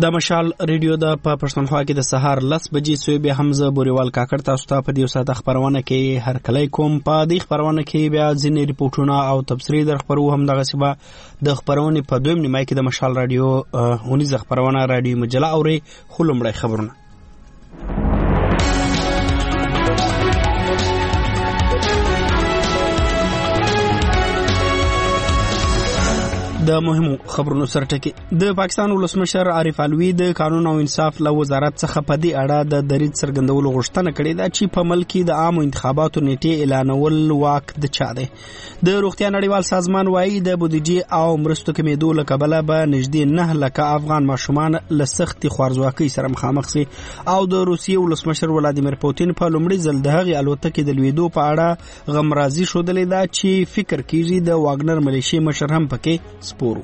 د مشال ریډیو د پښتونخوا کې د سهار 10 بجې سوی به حمزه بوریوال کاکړ تاسو ته په دې ساعت خبرونه کې هر کله کوم په دې خبرونه کې بیا ځینې ریپورتونه او تبصرې در خبرو هم دغه سبا د خبرونه په دویم نیمه کې د مشال رادیو اونیز خبرونه رادیو مجله اوري خلمړی خبرونه د مهمو خبرونو سرټکی د پاکستان ولسمشر عارف علوی د قانون او انصاف له وزارت څخه په دې اړه د دریځ څرګندولو غوښتنه کړې ده چې په ملک کې د عامو انتخاباتو نیټه اعلانول واک د چا دی. د روغتیا نړیوال سازمان وايي د بودیجې او مرستو کمیدو له کبله به نږدې 9 لک افغان ماشومان له سختي خوارزواکۍ سره مخامخ شي او د روسیې ولسمشر ولادیمیر پوتین په لومړي ځل د هغې الوتکې د لویدو په اړه غمرازي شودلې ده چې فکر کیږي د واګنر ملیشي مشر هم پکې سپورو.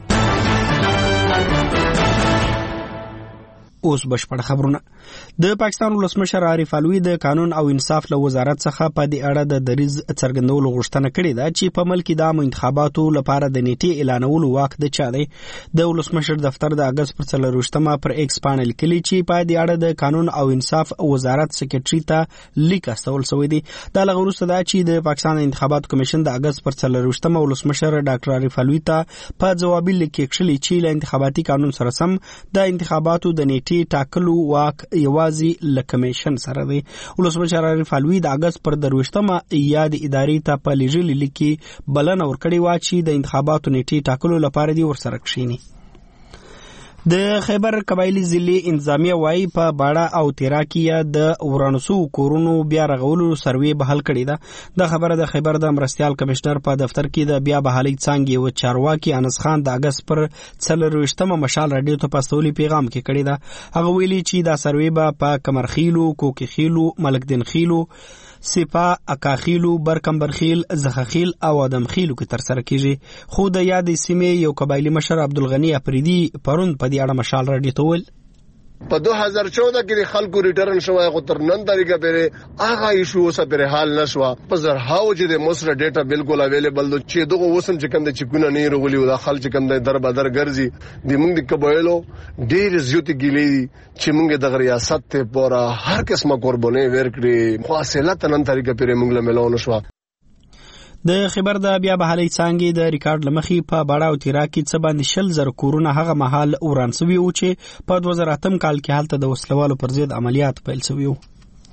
اوس بشپړ خبرونه. د پاکستان ولسمشر عارف علوی د قانون او انصاف له وزارت څخه په دې اړه د دریځ څرګندولو غوښتنه کړې ده چې په ملک کې د عامو انتخاباتو لپاره د نیټې اعلانولو واک د چا دی. د ولسمشر دفتر د اگست پر 24 پر ایکس باندې لیکلي چې په دې اړه د قانون او انصاف وزارت سکرټری ته لیک استول شوی دی. دا لږ وروسته دا چې د پاکستان انتخاباتو کمیشن د اگست پر 24 ولسمشر ډاکټر عارف علوی ته په جوابي لیک کې کښلي چې له انتخاباتي قانون سره سم د انتخاباتو د نیټې ټاکلو واک یوازې له کمیشن سره دی. ولسمشر عارف علوی د اگست پر 23 یاد ادارې ته په لیږلي لیک کې بلنه ورکړې وه چې د انتخاباتو نیټې ټاکلو لپاره دی ورسره کښیني. د خیبر قبایلی ضلع انتظامیه وايي په باړه او تیرا کې د ورانسو کورونو بیا رغولو سروې بحال کړې ده. د خبره د خیبر د مرستیال کمشنر په دفتر کې د بیا بحالۍ څانګې و چارواکي انس خان د اگست پر 24 مشال رادیو ته پاستولي پیغام کې کړی ده. هغه ویلي چې دا سروې به په کمرخیلو، کوکخیلو، ملکدین خیلو، سپا، اکاخیلو، برکمبرخیل، زخخیل او ادمخیلو کې تر سره کیږي. خو د یادې سیمې یو قبایلی مشر عبدالغنی اپریدي پرون په دې اړه مشال رادیو ته ویل په 2014 کې خلکو ریټرن شوی خو تر نن طریقه پرې هغه ایشو اوسه پرې حال نشو. په زرهاو چې د مصر ډیټا بالکل اویلیبل دو چې دغه وسم چې کوم د چکونه نه رغولي او د خلک کوم د در بدر ګرځي د موږ د قبایلو ډیر زیات ګیلې چې موږ د ریاست ته پورا هر قسمه قرباني ورکړي خو اصله نن طریقه پرې موږ له ملو نشو. د خبر د بیا بحالۍ څانګې د ریکارډ لمخې په باړه او تیرا کې څه باندې 20,000 کورونه هغه مهال وران شوي وو چې په 2008 کال کې هلته د وسلوالو پر ضد عملیات پیل شوي وو.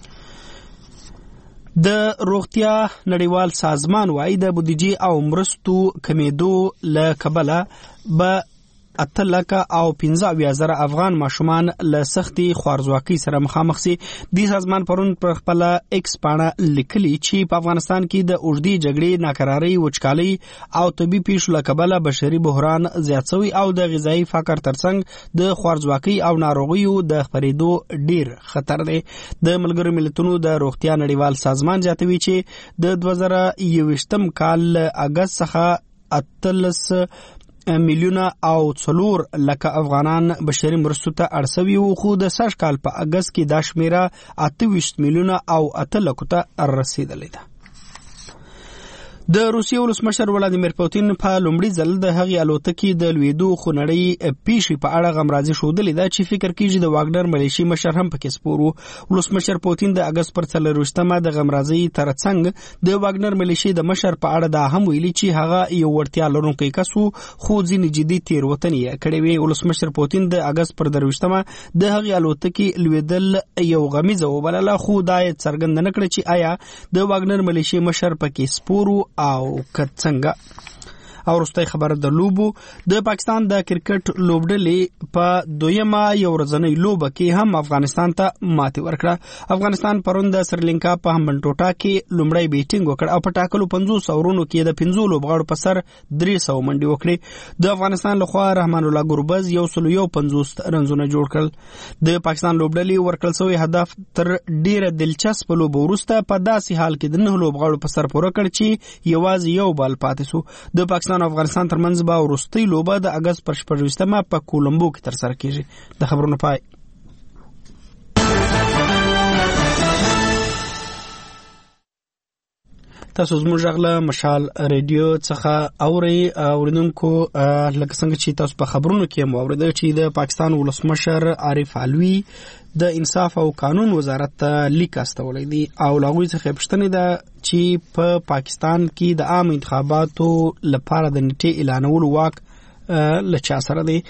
د روغتیا نړیوال سازمان وايي د بودیجې او مرستو کمیدو له کبله به 8 لک او 15,000 افغان ماشومان له سختي خوارزواکۍ سره مخامخ شي. د سازمان پرون پر خپل ایکس باندې لیکلي چې په افغانستان کې د اوږدې جګړې، ناکرارۍ، وچکالۍ او طبي پیښو له کبله بشري بحران زیات شوی او د غذایي فقر ترڅنګ د خوارزواکۍ او ناروغیو د خپرېدو ډیر خطر دی. د ملګرو ملتونو د روغتیا نړیوال سازمان زیاتوي چې د 2021 کال اگست څخه 18 میلیونه او 4 لک افغانان بشري مرستو ته اړ شوي وو، خو د سږ کال په اگست کې دا شمیره 28 میلیونه او 8 لکو ته رسیدلې ده. د روسیې ولسمشر ولادیمیر پوتین په لومړي ځل د هغې الوتکې د لویدو خونړۍ پیښې په اړه غمرازي ښودلې ده چې فکر کیږي د واګنر ملیشي مشر هم پکې سپور وو. ولسمشر پوتین د اگست پر 24 د غمرازي ترڅنګ د واګنر ملیشي د مشر په اړه دا هم ویلي چې هغه یو وړتیا لرونکی کس وو خو ځینې جدي تېروتنې یې کړې وې. ولسمشر پوتین د اگست پر 23 د هغې الوتکې لویدل یو غمیزه وبلله، خو دا یې څرګنده نه کړه چې آیا د واګنر ملیشي مشر پکې سپور وو او کڅنګه. او وروستۍ خبره د لوبو. د پاکستان د کرکټ لوبډلې په دویمه یو ورځنۍ لوبه کې هم افغانستان ته ماتې ورکړه. افغانستان پرون د سریلانکا په همبنټوټا کې لومړی بیټینګ وکړ او په ټاکلو 50 اورونو کې د 50 لوبغاړو په سر 300 منډې وکړې. د افغانستان لخوا رحمان الله ګربز 150 رنزونه جوړ کړل. د پاکستان لوبډلې ورکړل شوی هدف تر ډیره دلچسپ لوبه وروسته په داسې حال کې د 9 لوبغاړو په سر پوره کړ چې یوازې یو بال پاتې شو. د پاکستان او افغانستان ترمنځ به وروستۍ لوبه د اگست پر 24 په کولمبو کې ترسره کیږي. د خبرونو پای. تاسو زموږ غږ مشال ریډیو څخه اوري اوریدونکو لکه څنګه چې تاسو په خبرونو کې مو اوریدل چې د پاکستان ولسمشر عارف علوي د انصاف او قانون وزارت ته لیک استولی دی او لاغوی څخه پښتنه ده چې په پاکستان کې د عام انتخاباتو لپاره د نیټه اعلانولو واک لچا سره دی.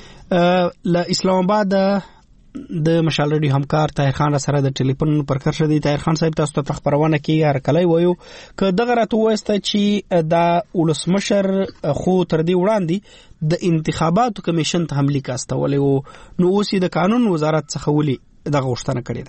له اسلام آباد د مشال ریډیو همکار طاهر خان سره د ټلیفون پر کار شدی. طاهر خان صاحب تاسو ته خبرونه کې هر کله وایو که دغه راته وسته چې د ولسمشر خو تر دې وړاندې د انتخاباتو کمیشن ته حمله کاستولې او نو اوس د قانون وزارت څخه ولي دغه غوښتنه کړې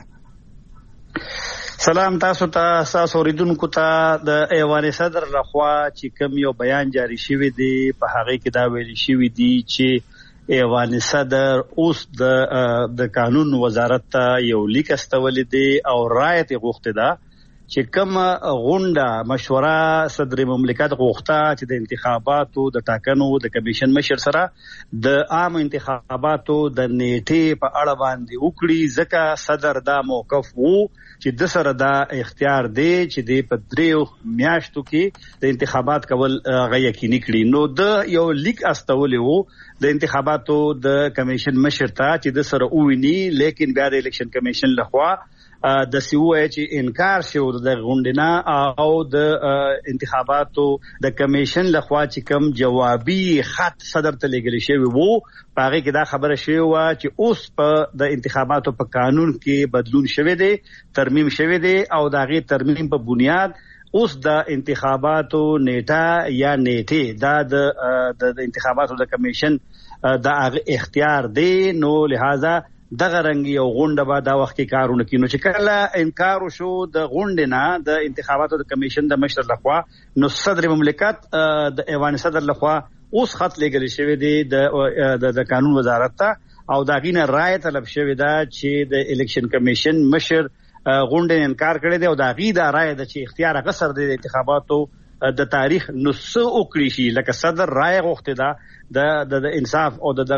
ده. سلام تاسو ته تاسو اوریدونکو ته د ایوان صدر لخوا چې کوم یو بیان جاری شوی دی په هغه کې دا ویل شوی دی چې ایوان صدر اوس د قانون وزارت ته یو لیک استولې دی او رایت غوښته ده چې کوم غونډه مشوره صدر مملکت غوښته چې د انتخاباتو د ټاکنو د کمیشن مشر سره د عام انتخاباتو د نیټه په اړه باندې وکړي ځکه صدر دا موقف وو چې د سره دا اختیار دی چې د په 3 میاشتو کې د انتخابات کول غي یقیني کړي. نو د یو لیک استولې وو د انتخاباتو د کمیشن مشر ته چې د سره وویني لیکن بیا د الیکشن کمیشن لخوا د سیوه چې انکار شو د غونډنا او د انتخاباتو د کمیشن لخوا چې کوم جوابي خط صدر ته لګل شوی وو هغه کې دا خبره شوی و چې اوس په د انتخاباتو په قانون کې بدلون شوی دی ترمیم شوی دی او دا غي ترمیم په بنیاد اوس د انتخاباتو نیټه یا نیټه دا د انتخاباتو د کمیشن دا اختیار دی. نو لہذا دغه رنګ یو غونډه به دا وخت کې کارونه کینو چې کله انکار وشو د غونډې نه د انتخاباتو د کمیشن د مشر لخوا نو صدر مملکت د ایوان صدر لخوا اوس خط لګل شوی دی د قانون وزارت ته او دا غینه رائے طلب شوی دا چې د الیکشن کمیشن مشر غونډې انکار کړی دی او دا غي دا رائے د چې اختیار غسر دی د انتخاباتو د تاریخ نو څه وکړي شي لکه صدر رائے غوښته ده د انصاف او د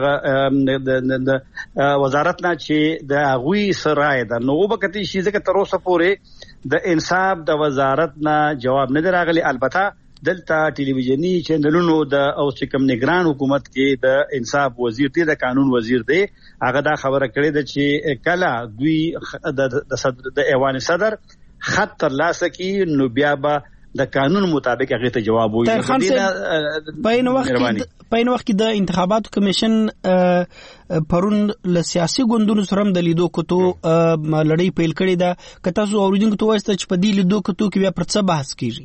وزارت نه چې د غوي سرای ده نو وبکتی شي ځکه تر اوسه پورې د انصاف د وزارت نه جواب نه راغلی. البته دلته ټلویزیونی چینلونو د او چې کوم نگران حکومت کې د انصاف وزیر دی د قانون وزیر دی هغه دا خبره کړې ده چې کله دوی د ایوان صدر خط تر لاسه کې نو بیا به د قانون مطابق هغه ته جواب وایي. په این وخت کې د انتخاباتو کمیشن پرون له سیاسي ګوندونو سره د لیدو کوتو لړۍ پیل کړې ده که تاسو اوریدونکو ته وایسته چې په دې لیدو کوتو کې بیا پر څه بحث کیږي؟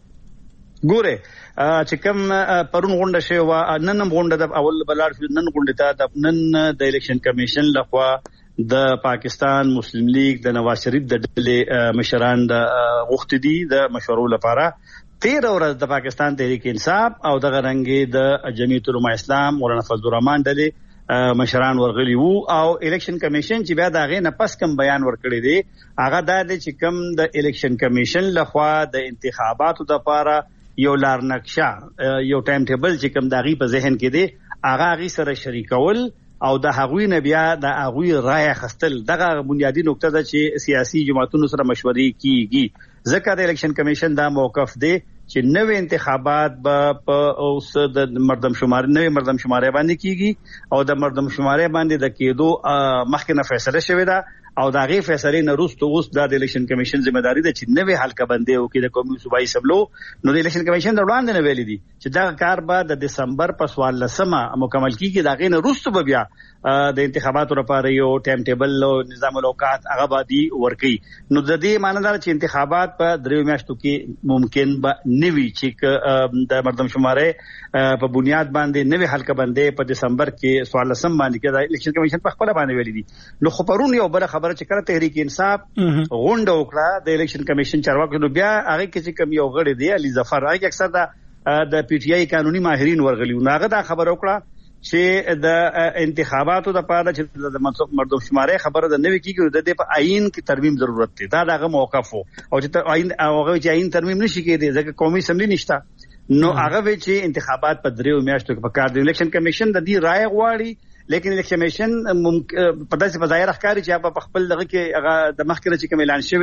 ګوره چې کوم پرون غونډه شوی و نن غونډه د اول بلار شو نن غونډه ته نن د الیکشن کمیشن لخوا د پاکستان مسلم لیگ د نواز شریف د ډلې مشران د غوښتي دي د مشورو لپاره 13 ورځ د پاکستان تحریک انصاف او د غرنګي د جمعیت العلماء اسلام مولانا فضل الرحمن ډلې مشران ورغلي وو او الیکشن کمیشن چې بیا دا غي نه پس کم بیان ورکړی دی هغه دا دی چې کم د الیکشن کمیشن لخوا د انتخاباتو لپاره یو لار نقشه یو ټایم ټیبل چې کم دا غي په ذهن کې دی هغه غي سره شریکول او د هغوی نه بیا د هغوی رائے خستل دغه بنیادی نقطه ده چې سیاسي جماعتونو سره مشورې کیږي ځکه د الیکشن کمیشن دا موقف دی چې نوې انتخابات په اوس د مردم شمارې باندې کیږي او د مردم شمارې باندې د کېدو مخکې نه فیصله شوې ده او دا غي فیصله نه روسته اوس د الیکشن کمیشن ذمہ داری ده چې نوې حلقه بندي او کې د قومي صوبایي سملو نو د الیکشن کمیشن د وړاندې نه ویلي دي چې دا کار به د دسمبر په 14مه مکمل کیږي دا غي نه روسته به بیا د انتخاباتو لپاره یو ټایم ټیبل او نظام الاوقات هغه باندې ورکی نو د دې معنی دا چې انتخابات په 3 میاشتو کې ممکن به نوي چې د مردم شمارې په بنیاد باندې نوې حلقه بندي په دسمبر کې 14 باندې کې د الیکشن کمیشن په خپل باندې ویلي دي نو خو پرون یو بل خبره چې کړه تحریک انصاف غونډه وکړه د الیکشن کمیشن چارواکو نو بیا هغه کې چې کم یو غړي دی علي ظفر هغه اکثر د پی ټی آی قانوني ماهرین ورغلي نو هغه دا خبره وکړه چې د انتخاباتو د پاره چې د مردم شمارې خبره د نوې کیږي د دې په آئین کې ترمیم ضرورت دی دا دغه موقف او چې آئین هغه چې آئین ترمیم نشي کېدی ځکه قومي اسمبلی نشته نو هغه چې انتخابات په 3 میاشتو کې په کار دی الیکشن کمیشن د دې رائے غواړي لیکن الیکشن کمیشن په داسې ظاهر ښکاري چې په خپل دغه کې هغه د مخکره چې کوم اعلان شوی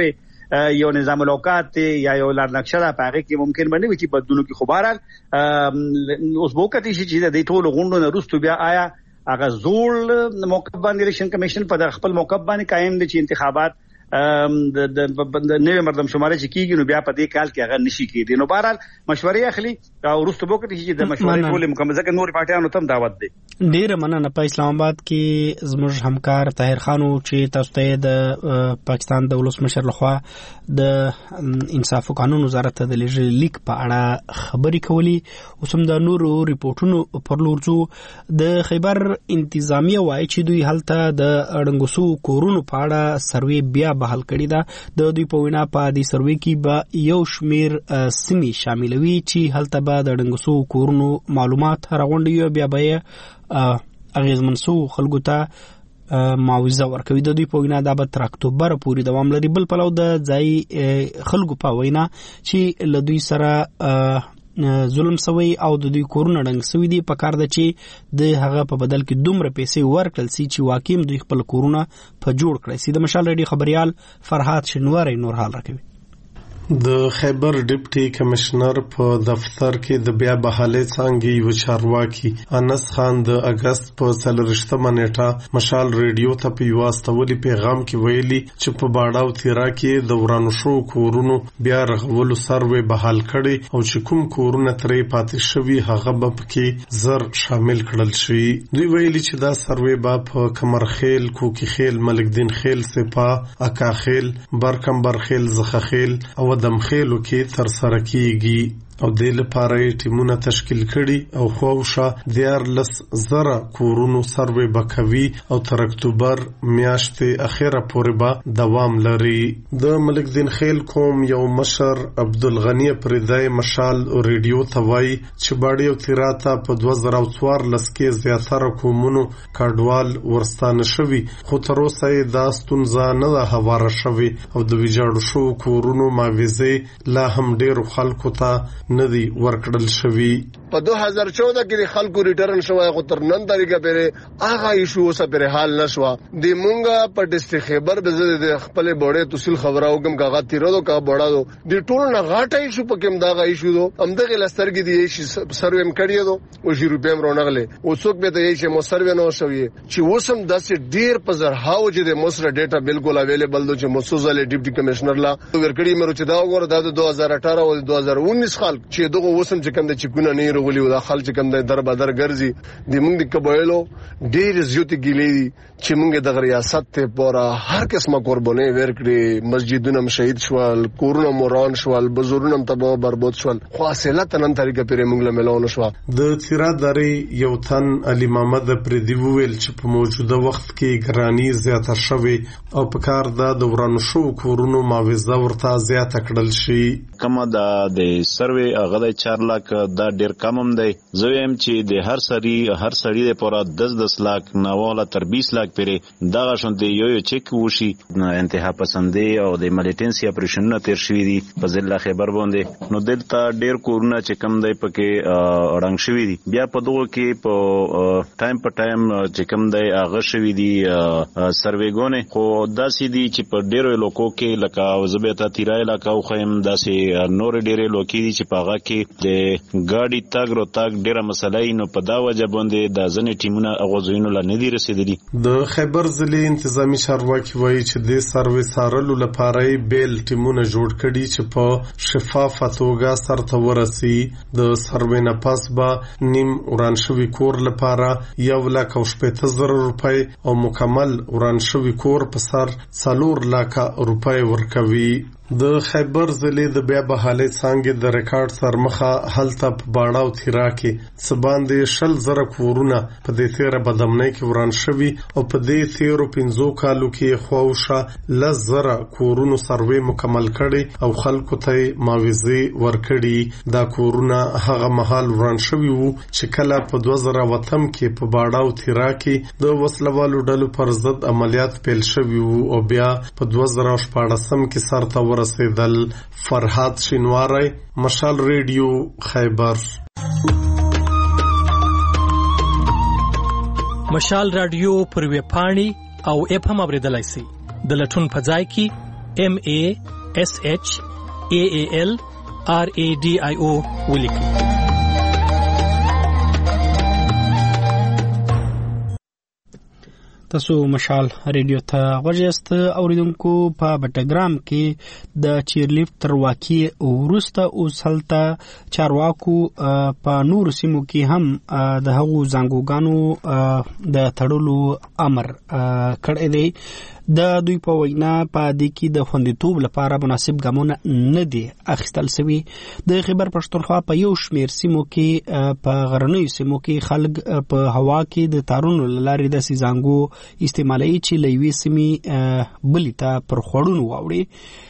یو نظام الاوقات یا یو لار نقشه ده په هغه کې ممکن باندې وي چې بدلونو کې خبرال اوس وکړي چې د ټولو غونډو نه وروسته بیا آیا هغه زول موقف باندې الیکشن کمیشن په خپل موقف باندې قائم دي چې انتخابات د نوې مردم شماري چې کیږي نو بیا په دې کال کې هغه نشي کېدی. نو بهرحال مشورې اخلي او وروسته وکړي چې د مشورې ټول مکمل ځکه نور پارټیانو ته دعوت دی. ډیره مننه. په اسلام آباد کې زموږ همکار طاهر خان چې تاسو ته د پاکستان د ولسمشر لخوا د انصاف او قانون وزارت د لیک په اړه خبرې کولې. اوس هم د نورو ریپورتونو پر لور ځو. د خیبر انتظامیه وایي چې دوی هلته د اړنګسو کورونو په اړه سروې بیا بحال کړی دا. د دوی په وینا په دې سروې کې به یو شمیر سیمې شاملوي چې هلته به د اړنګسو کورونو معلومات راغونډي بیا به اغیزمنسو خلکو ته معاوضه ورکوي. د دوی په وینا دا به تر اکتوبر پورې دوام لري. بل پلو د ځای خلکو په وینا چې له دوی سره ظلم سوی او د دوی کورونه ډنګ سوی دي. په کار ده چې د هغه په بدل کې دومره پیسې ورکړل سي چې واقعي دوی خپل کورونه په جوړ کړی سي. د مشال ریډیو خبريال فرحات شنواری نور حال راکوي. د خیبر ډیپټي کمشنر په دفتر کې د بیا بحالي څنګه یو چارواکي انس خان د اگست په 30 نیټه مشال ریډیو ته په واستولي پیغام کې ویلي چې په باډاو تیرا کې د ورانو شو کورونو بیا رغولو سروې بحال کړي او چې کوم کورونه ترې پاتې شوي هغه به پکې زر شامل کړل شي. دوی ویلي چې دا سروې به په کمرخیل، کوکی خیل، ملک دین خیل، سپا، اکا خیل، برکمبر خیل، زخه خیل او دمخیلو کې تر سره کیږي او د لپاره ټیمونه تشکیل کړي او خوښه دیار لس زره کورونو سروې بکوي او تر اکتوبر میاشتې اخیره پورې به دوام لري. د ملک دین خیل کوم یو مشر عبدالغنی پردای مشال ریډیو ته وایي چې باډي او تیراته په 2014 کې زیاتره کومونو کډوال ورستانه شوي خو تر اوسه یې دا ستونزه نه ده هواره شوې او د ویجاړو شو کورونو معاوضې لا هم ډېرو خلکو ته ندی ورکړل شوی. په 2014 کې خلکو ریټرن شوی خو تر نن طریقه پرې هغه ایشو اوسه پرې حل نشو. د مونږه په ډسټریکټ خیبر د خپل بوړې تحصیل خبرو کوم کاغه تیرو کا بوړا دو د ټول نه غاټه ایشو پکې دا ایشو دو امدغه لسترګي دی شي سرویم کړی دو او شي روپیم رونغله او څوک به ته یې مو سروې نو شوی چې وسم داسې ډیر په زرهاو چې د مصر ډیټا بالکل اویلیبل دو چې مسوزله ډیپټي کمشنر لا ورکړی مې چې دا وګوره د 2018 او 2019 خلک چې دغه وسم چې کوم د چکونه نه رغولي او د خلک چې کوم د در بدر ګرځي د موږ د قبایلو ډیر زیاتې ګیلې چې موږ د ریاست ته پورا هر قسمه قرباني ورکړي. مسجدونه شهید شول، کورونه موران شول، بزرګونه تباہ برباد شول. خو اصلت نن طریقه پر موږ له ملون شو. د تیراداري یو تن علي محمد پردي ویل چې په موجوده وخت کې ګرانی زیاته شوه او په کار د ورانو شو کورونو معاوضه ورته زیاته کړل شي. کما د سروې هغه د 4 لک دا ډیر کم هم دی. زه هم چې د هر سړی د پورا 10 لک نواله تر 20 لک پرې دا شون دی یو چک وشي. انتها پسندي او د ملیټنسي اپریشنونه تیر شوی دي په ضلع خیبر باندې. نو دلته ډیر کورونه چې کم دی پکې رنګ شوی دي. بیا په دغه کې په ټایم چې کم دی هغه شوی دي سروېګونه خو داسې دي چې په ډیرو لوکو کې لکه زبېتا تیرای علاقه او خیم داسې نور ډیرې لوکي دي چې پاغه کې د ګاډي تاګ ډیره مسلې نو په دا وجه باندې د ځنې ټیمونه اغوزینو لا نه دي رسیدلي. د خیبر ضلع انتظامی چارواکي وایي چې د سروې سارلو لپاره بیل ټیمونه جوړ کړي چې په شفافه توګه سرته ورسي. د سروې نه پس به نیم وران شوي کور لپاره 1,80,000 روپۍ او مکمل وران شوي کور په سر 4,00,000 روپۍ ورکوي. د خیبر ضلع د بیا بحالي څنګه د ریکارډ سرمخه هلته په باډا او تیرا کې سباندې 10,000 کورونه په دې تیر بدمنۍ کې وران شوي او په دې تیر 15 کالو کې خوښه 10,000 کورونو سروې مکمل کړي او خلکو ته معاوضه ورکړي. دا کورونه هغه مهال وران شوي وو چې کله په 2008 کې په باډا او تیرا کې د وسلوالو ډلو پر ضد عملیات پیل شوي وو او بیا په 2014 کې سرته رسیدل. فرحات شینواری، مشال ریډیو، خیبر. مشال رادیو پر ویب پاڼې او اپ هم اوریدلای شئ. د لټون په ځای کې MA SHAALRADIO ولیکئ. تاسو مشال ریډیو ته غوږیاست. اوریدونکو په بټګرام کې د چیرلیفت تر واقع وروسته اوس هلته چارواکو په نور سیمو کې هم د هغو زنګوګانو د تړلو امر کړی دی. د دوی په وینا په دې کې د خوندیتوب لپاره مناسب ګامونه نه دي اخیستل شوي. د خیبر پښتونخوا په یو شمېر سیمو کې په غرنیو سیمو کې خلک په هوا کې د تارونو له لارې داسې زنګو استعمالوي چې له یوې سیمې بلې ته پر خوړونو واوړي.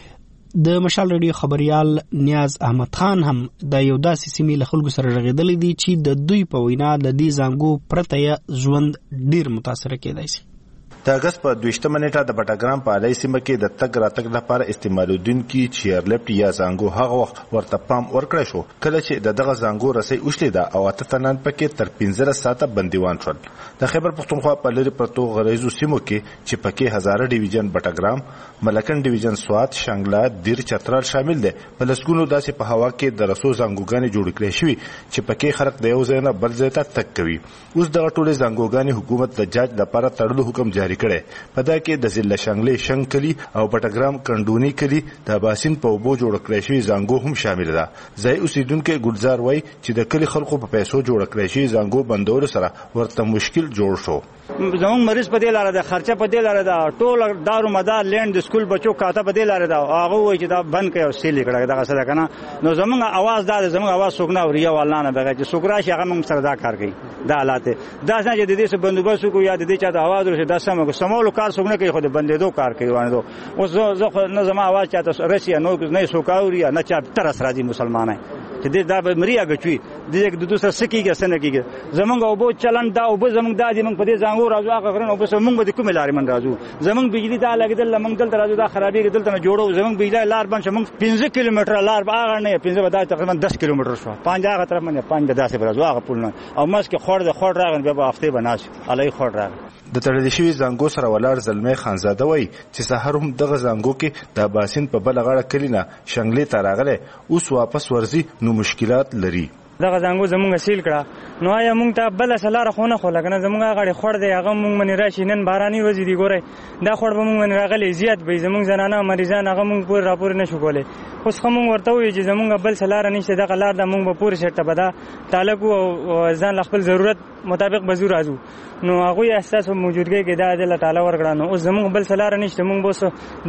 د مشال ریډیو خبریال نیاز احمد خان هم د یو داسې سیمې له خلکو سره غږېدلی دی چې د دوی په وینا د دې زنګو پرته یې ژوند ډیر متاثره کېدای شي. د اگست په 28 نیټه د بټګرام په علي سیمه کې د تګ راتګ لپاره استعمالودونکو چیرلیفټ یا زنګو هغه وخت ورته پام ورکړی شو کله چې دغه زنګو رسۍ وشلیده او اته تنان پکې تر 15 ساعته بندیوان شول. د خیبر پښتونخوا په لری پرتو غریزو سیمو کې چې پکې هزاره ډیویژن بټګرام، ملکن ډیویژن سوات، شانګلا، دیر چترال شامل دي. په لسګونو داسې په هوا کې د رسو زنګوګانې جوړ کړې شوې چې پکې خلک د یو ځای نه بل ځای ته تګ کوي. اوس دغه ټولې زنګوګانې حکومت د جاج لپاره تړلو حکم جاری کړي. په دا کې د ضلع شنګلې شنګ کلی او بټګرام کندونی کلی د باسین په وبو جوړ کړی شوی زنګو هم شامل ده. ځای اوسیدونکو ګلزار وای چې د کلی خلکو په پیسو جوړ کړی شوی زنګو بندول سره ورته مشکل جوړ شو. زموږ مریض په دې لاره د خرچه په دې لاره دا ټول دارو مدار لند د سکول بچو کاته په دې لاره دا هغه وای چې دا بند کړي او سیل کړه دا څه ده کنه. نو زموږ आवाज دا زموږ आवाज سوګنا او ریو الله نه بغیر چې سوګرا شي هغه موږ سره دا کار کوي. دا حالات دا څنګه چې د دې څه بندوبست کو یا د دې چا د आवाज ورشه دا سمولو کار سوګنه کوي خو د بندیدو کار کوي وانه دو. اوس زه نه زما आवाज چاته رسیا نو نه سوکاوري نه چا ترس راځي مسلمانای چې دا به مریا غچوي د دې د دوسر سکیږي سن کیږي زمونږ او بو چلن دا او زمونږ د دې موږ په دې زنګو راځو هغه غرن او بس موږ به کوم لارې من راځو. زمونږ بجلی دا لګیدل موږ دلته راځو دا خرابې دلته نه جوړو. زمونږ بجلی لار باندې موږ 15 کیلومتر لار هغه نه 15 به دا تقریبا 10 کیلومتر شو 5 هغه طرف باندې 5 10 راځو هغه پول نه او مسکه خور راغن به هفته بناس علي خور راغ. د تړل شوی زنګو سره ولاړ زلمی خانزاده وای چې سحر هم دغه زنګو کې د باسین په بل غاړه کلینا شنګلې ته راغله اوس واپس ورزي نو مشکلات لري. دغه زنګو زمونږ سیل کړه نو یا مونږ ته بل سلاره خونه خو لګنه زمونږ غړي خور دی هغه مونږ منی راشي نن باراني ورځ دی ګوره دا خور به مونږ راغلي زیات به زمونږ زنانه مریضان هغه مونږ پور راپور نشو کولای. اوس کوم ورته وی چې زمونږ بل سلاره نشته دغه لار د مونږ په پور شرطه بدا تعلق او ځان خپل ضرورت مطابق بزور راځو. نو هغه احساس موجودګي کې دا د الله تعالی ورغړانو اوس زمونږ بل سلاره نشته مونږ بوس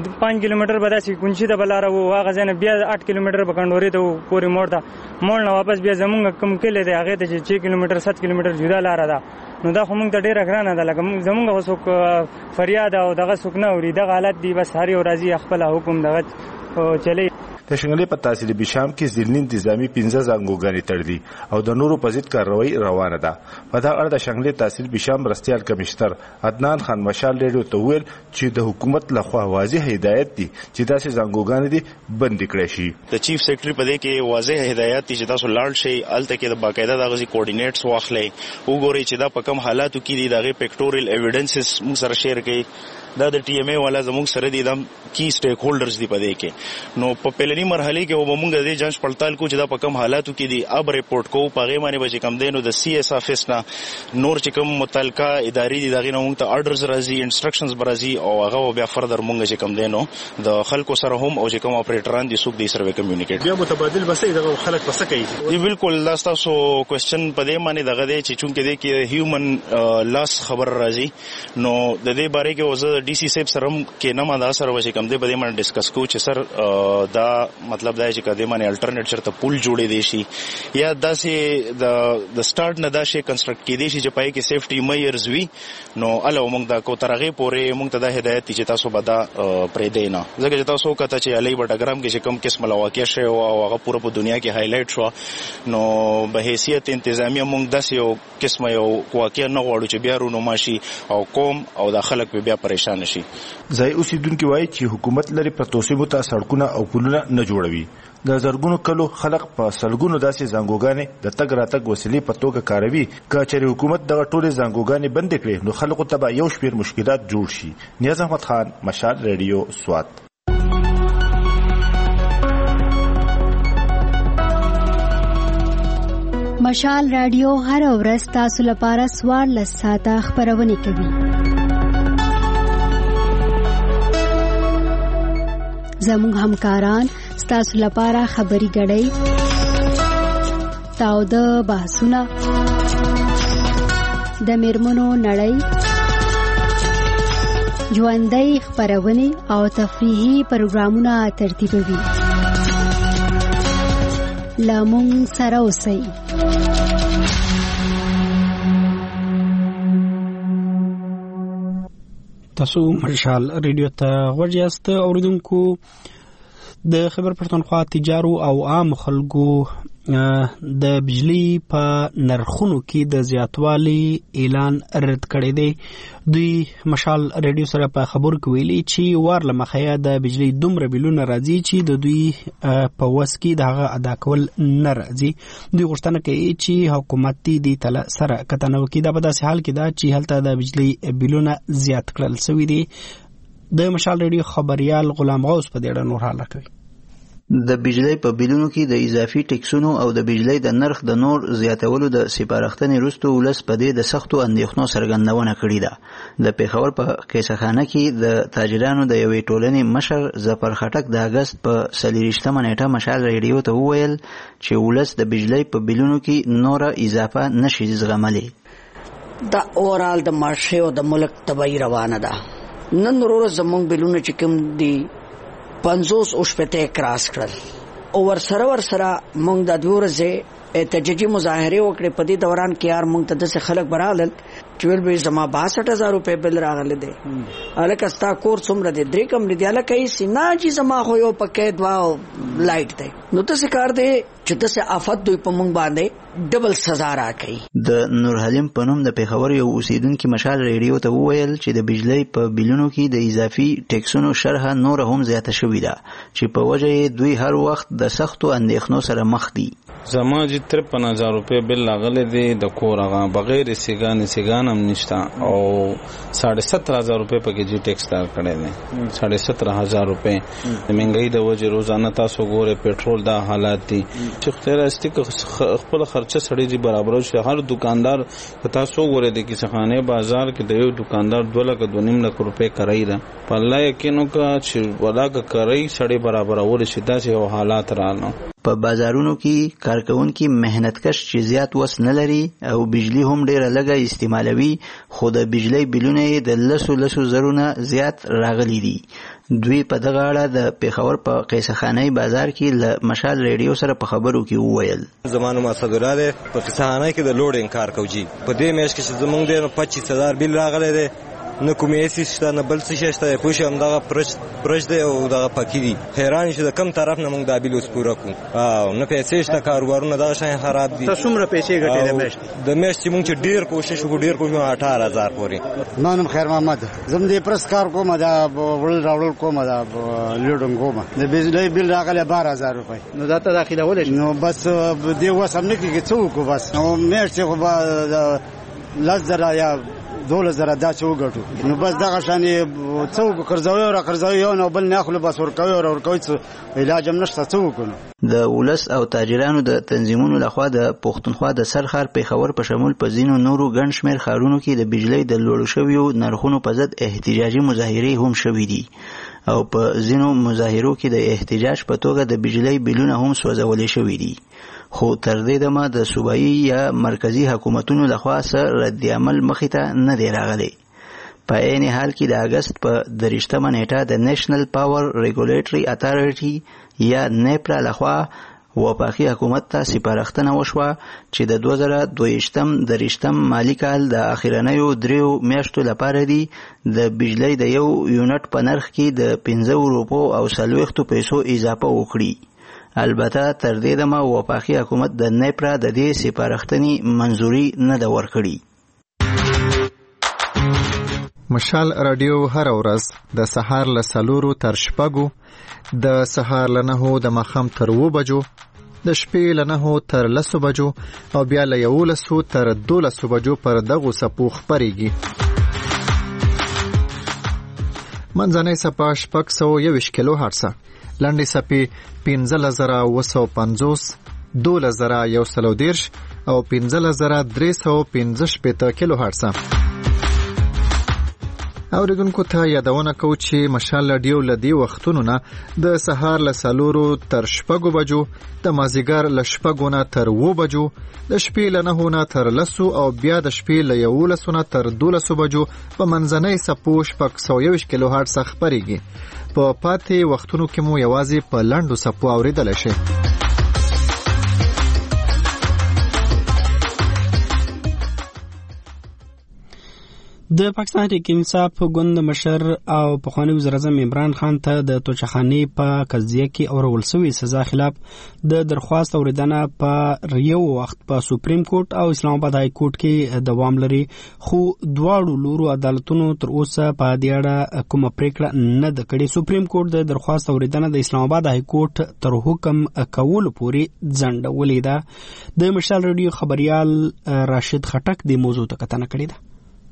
5 کیلومتر بداسي کونچي د بلاره وو هغه ځنه بیا 8 کیلومتر بکندوري ته پوری موړ ته مول نه واپس بیا زمونږ کم کله دی هغه ته 6 کیلومتر 7 کیلومتر جدا لار ده. نو دا خو مونږ ته ډیره ګرانه ده لکه زمونږ وسوک فریاد او دغه سکنه وري دغه حالت دی بس هاري او راضي خپل حکم دغه چلی. د شنګلې په تحصیل بشام کې ځلنی انتظامی 15 زنګوګانې تړلي او د نورو په ضد کاروایی روانه ده. په دا اړه د شنګلې تحصیل بشام مرستيال کمشنر عدنان خان مشال ریډیو ته ویل چې د حکومت لخوا واضح هدایت دي چې داسې زنګوګانې دي بند کړي شي. د چیف سیکریټری په دې کې واضح هدایت دي چې تاسو لاړ شئ الته کې د باقاعده د غزي کوارډینیټس واخلئ وګورئ چې دا په کوم حالاتو کې دي دغه پکټوریل ایویډنسز موږ سره شیر کړئ. دا د ټي ایم ای والا زموږ سره دي د کی سټیک هولډرز دی په دې کې. نو په پهلنی مرحله کې وبمږ د جانچ پړتال کو چې دا په کوم حالاتو کې دي اب ریپورت کو پغه باندې به کم دینو د سی اس افیس نه نور چې کوم متعلقه ادارې دي دغه نو موږ ته آرډرز راځي انسټرکشنز برازي او هغه بیا فردر موږ چې کم دینو د خلکو سره هم او چې کوم اپریټران دي سوق دي سره کمیونیکیټ بیا متبادل بسې دغه خلک پسه کوي. دی بالکل لاستا سو کوېسچن په دې باندې دغه دی چې چونکه دی کې هیومن لاس خبر راځي نو د دې باره کې وزه ډي سي سیب سره کې نه ماده سره وشي کم دی په دې باندې ډیسکس کو چې سر دا مطلب دا چې کده باندې الټرنیټ چرته پول جوړې دي شي یا داسې د سٹارټ نه دا شي کنسټرکټ کې دي شي چې پای کې سیفټي میئرز وي. نو الو موږ دا کو ترغه پورې موږ ته دا هدایت چې تاسو بدا پرې دینا ځکه چې تاسو کته چې علي بټګرام کې چې کوم قسم واقع شي او هغه پوره په دنیا کې هایلایټ شو نو به حیثیت انتظامی موږ داسې یو قسم یو واقع نه غواړو چې بیا رونو ماشي او قوم او د خلک بیا پریشان شي. ځای اوسیدونکو وایي چې حکومت لري په توسيمو ته سړکونه او پلونه نه جوړوي. د زرګونو کلو خلک په سلګونو داسې زنګوګانې د تګ راتګ وسیلې په توګه کاروي. که چېرې حکومت دغه ټولې زنګوګانې بند کړي نو خلکو ته به یو شمېر مشکلات جوړ شي. نیاز احمد خان مشال ریډیو سوات. مشال رادیو هر ورځ تاسو لپاره 14 ساعته خبرونه کوي. زموږ همکاران تاسو لپاره خبري غړي تاو د بحثونه د میرمنو نړۍ ژوندۍ خبرونه او تفریحي پروګرامونه ترتیبوي. لامون سره اوسئ. تاسو مشال ریډیو ته ورجاست اوریدونکو. د خبر پښتونخوا تجارو او عام خلکو د بجلی په نرخونو کې د زیاتوالي اعلان رد کړی دی. دوی مشال ریډیو سره په خبر کې ویلي چې وارله مخیا د بجلی دومره بیلونه راځي چې د دوی په وس کې دغه ادا کول نه راځي. دوی غوښتنه کوي چې حکومت دې تل سره کتنه وکړي. دا په داسې حال کې ده چې هلته د بجلی بیلونه زیات کړل شوي دي. د مشال ریډیو خبريال غلام غوث په دې اړه نور حاله کوي. د بجلی په بیلونو کې د اضافي ټیکسونو او د بجلی د نرخ د نور زیاتولو د سپارښتنې وروسته ولس په دې د سختو اندېښنو څرګندونه کړې ده. د پیښور په قیصخانه کې د تاجرانو د یوې ټولنې مشر ظفر خټک د اګست په 24مه نیټه مشال ریډیو ته وویل چې ولس د بجلی په بیلونو کې نوره اضافه نشي زغملی. دا اورال د معاشره او د ملک تبعی روانه ده. نن ورو زمونږ بیلونه چې کوم دي 50 او شپته کراس کړل او ورسره مونږ د دورزه احتجاجي مظاهره وکړې. په دې دوران کې یار مونږ ته د خلک برالل چې ول به زما 62000 روپے بل راغله دي. الکه ستا کور څومره دي؟ 3 کم دي. الکه یې سینا چې زما خو یو پکې دوا لایټ دی. نو ته څه کار دی چې تاسو آفت دوی په مونږ باندې ډبل سزا راکړي. د نور حلیم په نوم د پیښور یو اوسیدونکو مشال ریډیو ته وویل چې د بجلی په بیلونو کې د اضافي ټیکسونو شرح نور هم زیاته شوې ده چې په وجه دوی هر وخت د سختو اندېښنو سره مخ دي. زما چې 53000 روپے بل لاغله دي د کورغه بغیر سیګان هم نشتا او 17000 روپے پکې جی ټیکس دار کړي دي. 17000 روپے د مهنګۍ د وجه روزانه تاسو ګوره پېټرول دا حالات دي چې خیر استیک خپل خرچه سړي دي برابر شي. هر دکاندار تاسو ګوره د کیسخانه بازار کې د یو دکاندار 2.5 لک روپے کرای دا په الله یقینو کا چې ولاګه کرای سړي برابر ور شي. داسې حالات رانه په بازارونو کې کارکونکي مهنتکش چې زیات وس نه لري او بجلی هم ډیره لږه استعمالوي، خو د بجلی بیلونه د لسو زرونه زیات راغلي دي. دوی په دغه اړه د پیښور په قیصخانه بازار کې له مشال ریډیو سره په خبرو کې وویل. زمانو مصدره ده په قیصخانه کې د لوډینګ کار کوي. په دې میاشت کې زمونږ د 25000 بیل راغلی دی. نه کومې سیسته نه بل څه شته. پوښ هم دغه پرش دی او دغه پکی دي. حیران شو د کم طرف نه موږ د بیل اوس پوره کو او نه پیسې شته. کاروبارونه دغه شای خراب دي. تاسو څومره پیسې ګټې د میاشت موږ چې ډیر کوشش وکړو 18000 پورې. نن خیر محمد زم دې پرس کار کوم دا ول راول کوم دا لوډنګ کوم د بجلی بیل راغله 12000 روپۍ. نو دا ته داخله ولې نو بس دې وسم نه کیږي څو کو بس نو میاشت خو لزر یا 2000 دا څو ګټو. نو بس دغه شانې څو قرضوي یو نو بل نه خپل بس ورکوي علاج هم نشته څو کنه. د ولس او تاجرانو د تنظیمونو لخوا د پښتونخوا د سرخار پیښور په شمول په ځینو نورو ګڼ شمېر ښارونو کې د بجلی د لوړ شویو نرخونو په ضد احتجاجي مظاهرې هم شوې دي او په ځینو مظاهرو کې د احتجاج په توګه د بجلی بیلونه هم سوځولې شوي دي. خو تر دې دمه د صوبایي یا مرکزی حکومتونو لخوا سره رد عمل مخې ته نه دی راغلی. په عین حال کې د اګست په 30مه نیټه د نېشنل پاور ریګولیټري اتارټي یا نیپرا لخوا وفاقي حکومت ته سپارښتنه وشوه چې د 2022 مالی کال د اخرنیو 3 میاشتو لپاره دی د بجلی د یو یونټ په نرخ کې د 15 روپو او 40 پیسو اضافه وکړي. البته تر دې دمه وفاقي حکومت د نیپرا د دې سپارښتنې منظوري نه ده ورکړې. مشال رادیو هر ورځ د سهار له 4 تر 6 د سهار له 9 د ماښام تر 2 بجو د شپې له 9 تر 10 بجو او بیا له 11 تر 12 بجو پر دغه سپو خبريږي. منځنۍ سپا 621 کیلو هرتز، لنډې سپې 15950، 12130 او 15315 کیلو هرتز. اوریدونکو ته یادونه کوو چې مشال رادیو لدی وختونو نه د سهار له 4 تر 6 بجو، د مازیګر له 6 نه تر 7 بجو، د شپې له 9 نه تر 10 او بیا د شپې له 11 نه تر 12 بجو په منځنۍ سپو 621 کیلو هرتز خبريږي. په پاتې وختونو کې مو یوازې په لنډو سپو اوریدل شي. د پاکستان تحریک انصاف ګوند مشر او پخوانی وزیر اعظم عمران خان ته د توچخانی په قضیه کې اورول شوی سزا خلاف د درخواست اوریدنه په یو وخت په سپریم کورټ او اسلام آباد های کورټ کې دوام لري، خو دواړو لورو عدالتونو تر اوسه په دې اړه کومه پریکړه نه ده کړې. سپریم کورټ د درخواست اوریدنه د اسلام آباد های کورټ تر حکم کولو پورې ځنډولې ده. د مشال رادیو خبريال راشد خټک د موضوع ته کتنه کړې ده.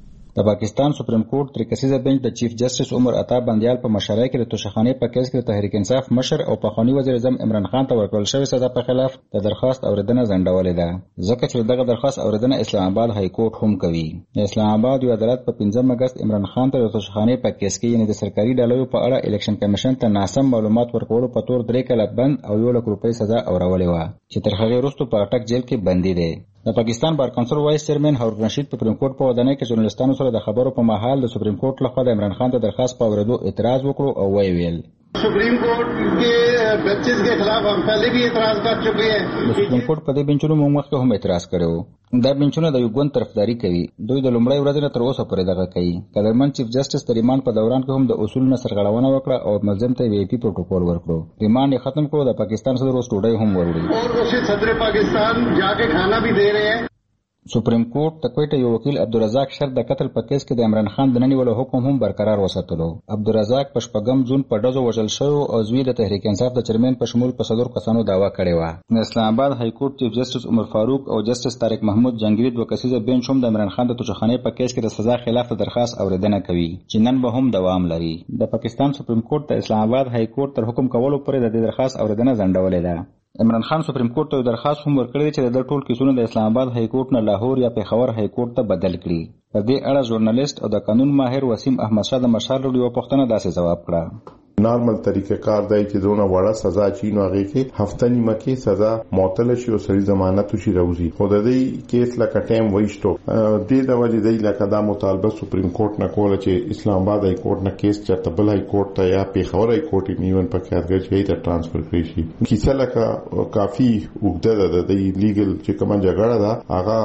د پاکستان سپریم کورټ تریکسیزه بنچ د چیف جسټس عمر عطا بندیال په مشرۍ کې د توشخانه په کیس کې تحریک انصاف مشر او پخوانی وزیر اعظم عمران خان ته ورکړل شوی سزا په خلاف د درخواست اوریدنه ځنډولې ده، ځکه چې دغه درخواست اوریدنه اسلام آباد های کورټ هم کوي. اسلام آباد یو عدالت په 15 اگست عمران خان ته د توشخانه په کیس کې یعنی د سرکاري ډلو په اړه الیکشن کمیشن ته ناسم معلومات ورکولو په تور 3 کاله بند او 1 لک روپۍ سزا اورولې و، چې تر هغه وروسته په اټک جیل کې بندي دی. د پاکستان بار کونسل وایس چیرمن هارون رشید په سپریم کورټ په ودانۍ کې ژورنالستانو سره د خبرو په مهال د سپریم کورټ لخوا د عمران خان ته درخواست په اوریدو اعتراض وکړو او ویل सुप्रीम कोर्ट के बेंचेस के खिलाफ हम पहले भी एतराज कर चुके हैं. سپریم کورټ په دې بنچونو موږ مخکې هم اعتراض کړو. دا بنچونه د یو ګوند طرفداري کوي. دوی د لومړۍ ورځې نه تر اوسه پورې دغه کوي. قدرمن چیف جسټس د ریماند په دوران کې هم د اصولو نه سرغړونه وکړه او ملزم ته وی پی پروتوکول ورکړو. ریماند یې ختم کړو. د پاکستان صدر اوس ټوډۍ هم وروړي اور اسے صدر پاکستان جا کے کھانا بھی دے رہے ہیں. سپریم کورټ د کوټه یو وکیل عبدالرزاق شر د قتل په کیس کې د عمران خان د ننیولو حکم هم برقرار وساتلو. عبدالرزاق په 8 جون په ډزو وژل شو او زوی د تحریک انصاف د چیرمن په شمول په 4 کسانو داوا کړې و. د اسلام آباد های کورټ چیف جسټس عمر فاروق او جسټس طارق محمود جنگیری د وکیل بنچ هم د عمران خان د توشخانه په کیس کې د سزا خلاف درخواست اوریدنه کوي چې نن به هم دوام لري. د پاکستان سپریم کورټ د اسلام آباد های کورټ تر حکم کولو پورې د درخواست اوریدنه ځنډولې ده. عمران خان سپریم کورټ ته درخواست هم ورکړی چې د ټول کیسونو د اسلام آباد های کورټ نه لاهور یا پیښور های کورټ ته بدل کړي. په دې اړه ژورنالیست او د قانون ماهر وسیم احمد شاه د مشال رادیو پوښتنه داسې جواب کړه. نارمل طریقه کار دی چې دونه وړه سزا چی نو هغه کې هفته نیمه کې سزا معطل شي او سړي ضمانت شي راوځي. خو د دې کیس لکه ټایم وایسټو د دې وجه دی لکه دا مطالبه سپریم کورټ نه کوله چې اسلام آباد های کورټ نه کیس چرته بل های کورټ ته یا پیښور های کورټ نیون په کارګر شي ته ترانسفر کړی شي. کیسه لکه کافي وګړه ده د لیګل چې کوم جګړه ده هغه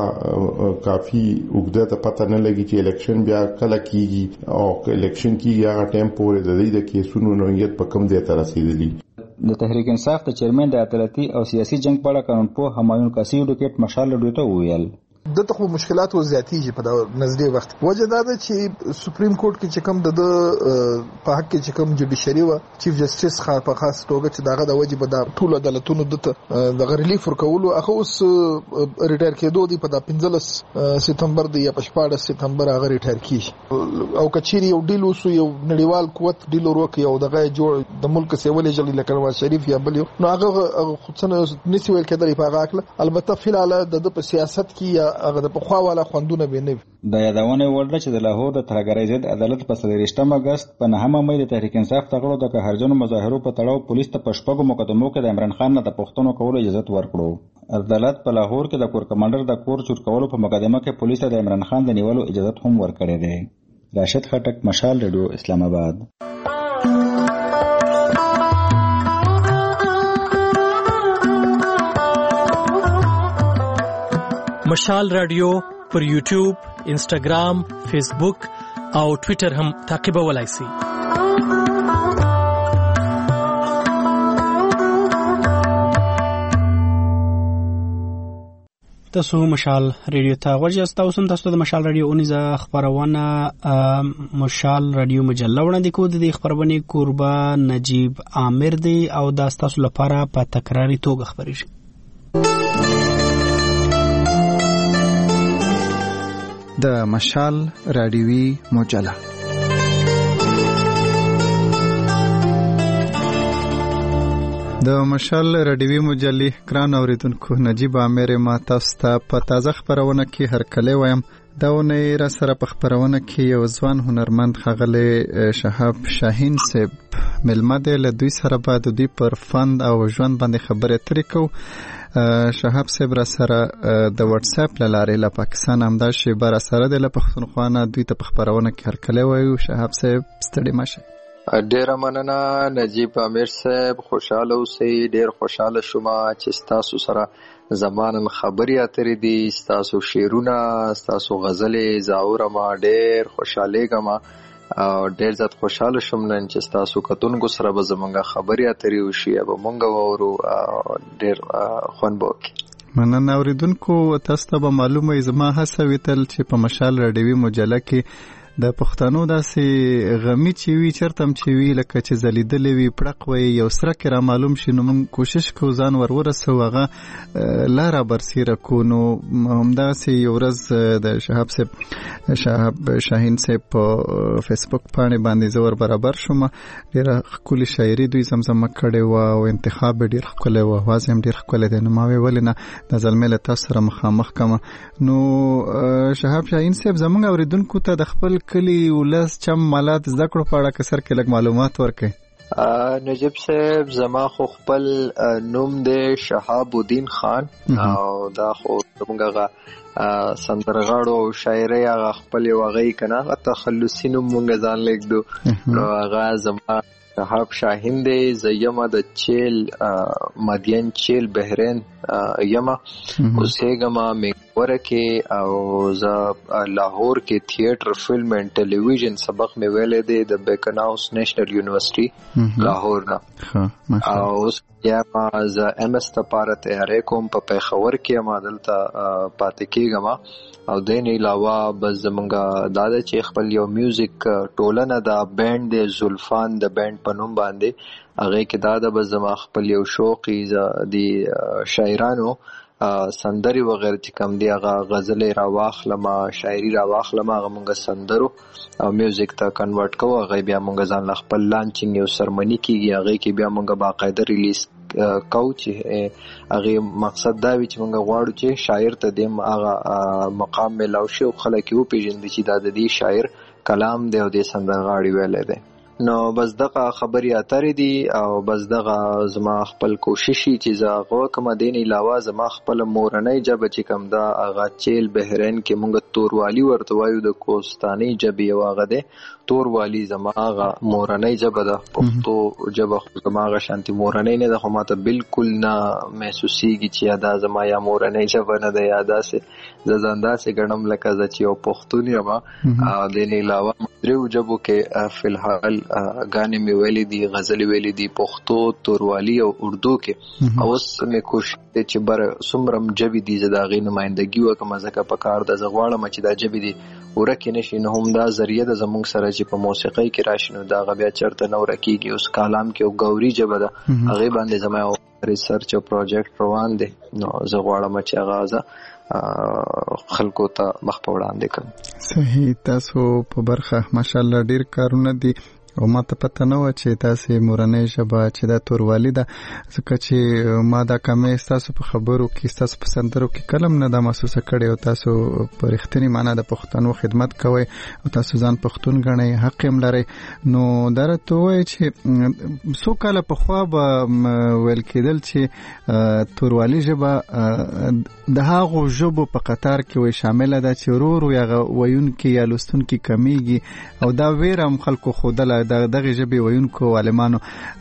کافي وګړه ته پته نه لګي چې الیکشن بیا کله کیږي او الیکشن کیږي هغه ټایم پورې د دې کیسونو نوعیت په کم ځای ته رسیدلی. د تحریک انصاف د چیرمن د عدالتي او سیاسي جنگ په اړه قانونپوه همایون قاسی ډیکټ مشال رادیو ته وویل دته خو مشکلات و زیاتیږي په نږدې وخت. وجه دا ده چې سپریم کورټ کې چې کوم د په حق کې چې کوم جوډیشري و چیف جسټس په خاص توګه چې داغه د وجه په د ټول عدالتونو د ریلیف ورکولو هغه اوس ریټایر کېدو دی په 15 سپتمبر دی یا 14 سپتمبر هغه ریټایر کیږي او کچيري یو ډیل وسو یو نړیوال قوت ډیل وروکي او دغه جوړ د ملک سیولې جلی لکه نواز شریف یا بل نو هغه خودسنه نسی ویل کېدلی په هغه البته فلال د په سیاست کې هغه د پخوا والا خوندونه به نه د یادونه ورده چې د لاهور د ترګری ضد عدالت په 23 اگست په 9 مې د تحریک انصاف تغړو د قهرجنو مظاهرو په تړاو پولیس ته پښپغو مقدمو کې د عمران خان نه د پښتنو کولو اجازه ورکړو. عدالت په لاهور کې د کور کمانډر د کور چور کولو په مقدمه کې پولیس ته د عمران خان د نیولو اجازه هم ورکړې ده. راشد خټک، مشال رادیو، اسلام آباد. مشال رادیو پر یوټیوب، انسټاګرام، فیسبوک او ټوئیټر هم تعقیبولای شئ. تاسو مشال رادیو ته ورجاست. تاسو هم تاسو د مشال رادیو اونیزه خبرونه مشال رادیو مجله وړاندې کوي. د خبرونه قربا نجیب عامر دی او دا تاسو لپاره په تکراری توګه خبرېږي. د مشال رادیوي مجله د مشال رادیوي مجلې ګران اوریدونکو نجیب عامر ما تاسو ته په تازه خبرونه کې هرکلی وایم. دا ونې را سره په خبرونه کې یو ځوان هنرمند ښاغلی شهاب شاهین صاحب مېلمه دی. له دوی سره به د دوی پر فن او ژوند باندې خبرې اترې کوو. شهاب صاحب را سره د واتس اپ له لارې له پاکستان همدا شیبه را سره دی. له پښتونخوا نه دوی ته په خبرونه کې هرکلی وایو. شهاب صاحب ستړي مه شئ. ډیره مننه نجیب عامر صاحب، خوشاله اوسئ. ډیر خوشاله شوم چې ستاسو سره زمانن خبرې اترې دي، ستاسو شعرونه، ستاسو غزلې زاورم. ډیر خوشالېږم او ډیر زیات خوشاله شوم نن چې ستاسو کتونکو سره به زمونږ خبرې اترې وشي او مونږ وورو. ډیر خوند به وکړي. مننه اوریدونکو. تاسو ته به معلومه زما هڅه ویتل چې په مشال رادیوي مجله کې د پښتنو داسې غمی چې وي چرته هم چې وي لکه چې ځلیدلې وي پړق وي یو سره کې را معلوم شي نو موږ کوشش کوو ځان ورسو هغه لاره برسیره کړو. نو همداسې یو ورځ د شهاب شاهین صاحب په فیسبوک پاڼې باندې زه ور برابر شوم. ډېره ښکلې شاعري دوی زمزمه کړې وه او انتخاب یې ډېر ښکلی و، اواز یې هم ډېر ښکلی دی. نو ما ویې ولې نه دا زلمی له تاسو سره مخامخ کړم. نو شهاب شاهین صاحب زموږ اوریدونکو ته د خپل کلی ولس چم مالات زده کړو په اړه کسر کې لږ معلومات ورکړئ. نجیب صاحب زما خو خپل نوم دی شهاب الدین خان او دا خو زموږ سندرغاړو او شاعرۍ هغه خپل یو هغه کنه تخلصي نوم مونږ ځان لیکدو نو هغه زما شهاب شاهین دی. زیمه د چیل مدین چیل بحرین یمه اوسېږم میګوره کې او زه لاهور کې تھیټر فلم اینڈ ټلویزیون سبق مې ویلې دی د بیکن هاوس نیشنل یونیورسيټي لاهور نه او اوس یا ما زه ام اس لپاره تیاری کوم په پیښور کې ما دلته پاتې کېږم او دین علاوه بس زمونږ دا چې خپل یو میوزیک ټولنه دا بینډ دی زلفان د بینډ په نوم باندې هغه کې دا د بس زما خپل یو شوقي دی شاعرانو سندري وغیرہ چې کم دی هغه غزلې راواخلم شاعري راواخلم هغه مونږ سندرو او میوزیک ته کنورټ کوو. هغه بیا مونږ ځان خپل لانچینګ یو سرمنی کیږي هغه کې بیا مونږ باقاعده ریلیز کوو چې هغه مقصد دا وي چې مونږ غواړو چې شاعر ته دیم هغه مقام ملاو شي او خلک یې وپېژني چې دا د دې شاعر کلام دی او د سندرغاړي ویلی دی. نو بس دغه خبرې اترې دي او بس دغه زما خپل کوششي چې زه هغه کوم. دین علاوه زما خپل مورنۍ ژبه چې کوم دا هغه چیل بحرین کې مونږ توروالي ورته وایو د کوستاني ژبې یو هغه دی توروالي زما هغه مورنۍ ژبه ده. پښتو ژبه خو زما هغه شانتي مورنۍ نه ده خو ماته بالکل نه محسوسېږي چې دا زما یا مورنۍ ژبه نه ده یا داسې زه ځان داسې ګڼم لکه زه چې یو پښتون یم. دین علاوه دریو ژبو کې فی الحال غانې مې ویلې دي غزلې ویلې دي پښتو توروالي او اردو کې. اوس مې کوشش دی چې بر څومره ژبې دي زه د هغې نمایندګي وکړم ځکه په کار ده زه غواړم چې دا ژبې دي ورکې نه شي. نو هم دا ذریعه ده زموږ سره چې په موسیقۍ کې راشي نو دا هغه بیا چېرته نه ورکېږي. اوس کالام کې یو ګوري ژبه ده هغې باندې زما یو ریسرچ او پروجیکټ روان دی نو زه غواړم چې هغه زه خلکو ته مخ په وړاندې کړم. صحیح. تاسو په برخه ماشاءالله ډیر کارونه دي او ما ته پته نه وه چې تاسې مورنۍ ژبه چې دا توروالي ده ځکه چې ما دا کمې ستاسو په خبرو کې ستاسو په سندرو کې کلم نه ده محسوسه کړې او تاسو په رښتینې معنا د پښتنو خدمت کوئ او تاسو ځان پښتون ګڼئ حق هم لرئ. نو دا راته ووایئ چې څو کاله پخوا به ویل کېدل چې توروالي ژبه د هغو ژبو په قطار کې وایي شامله ده چې ورو ورو هغه ویونکي یا لوستونکي کمیږي او دا ویره هم خلکو ښودله دغه ژبې ویونکو عالمانو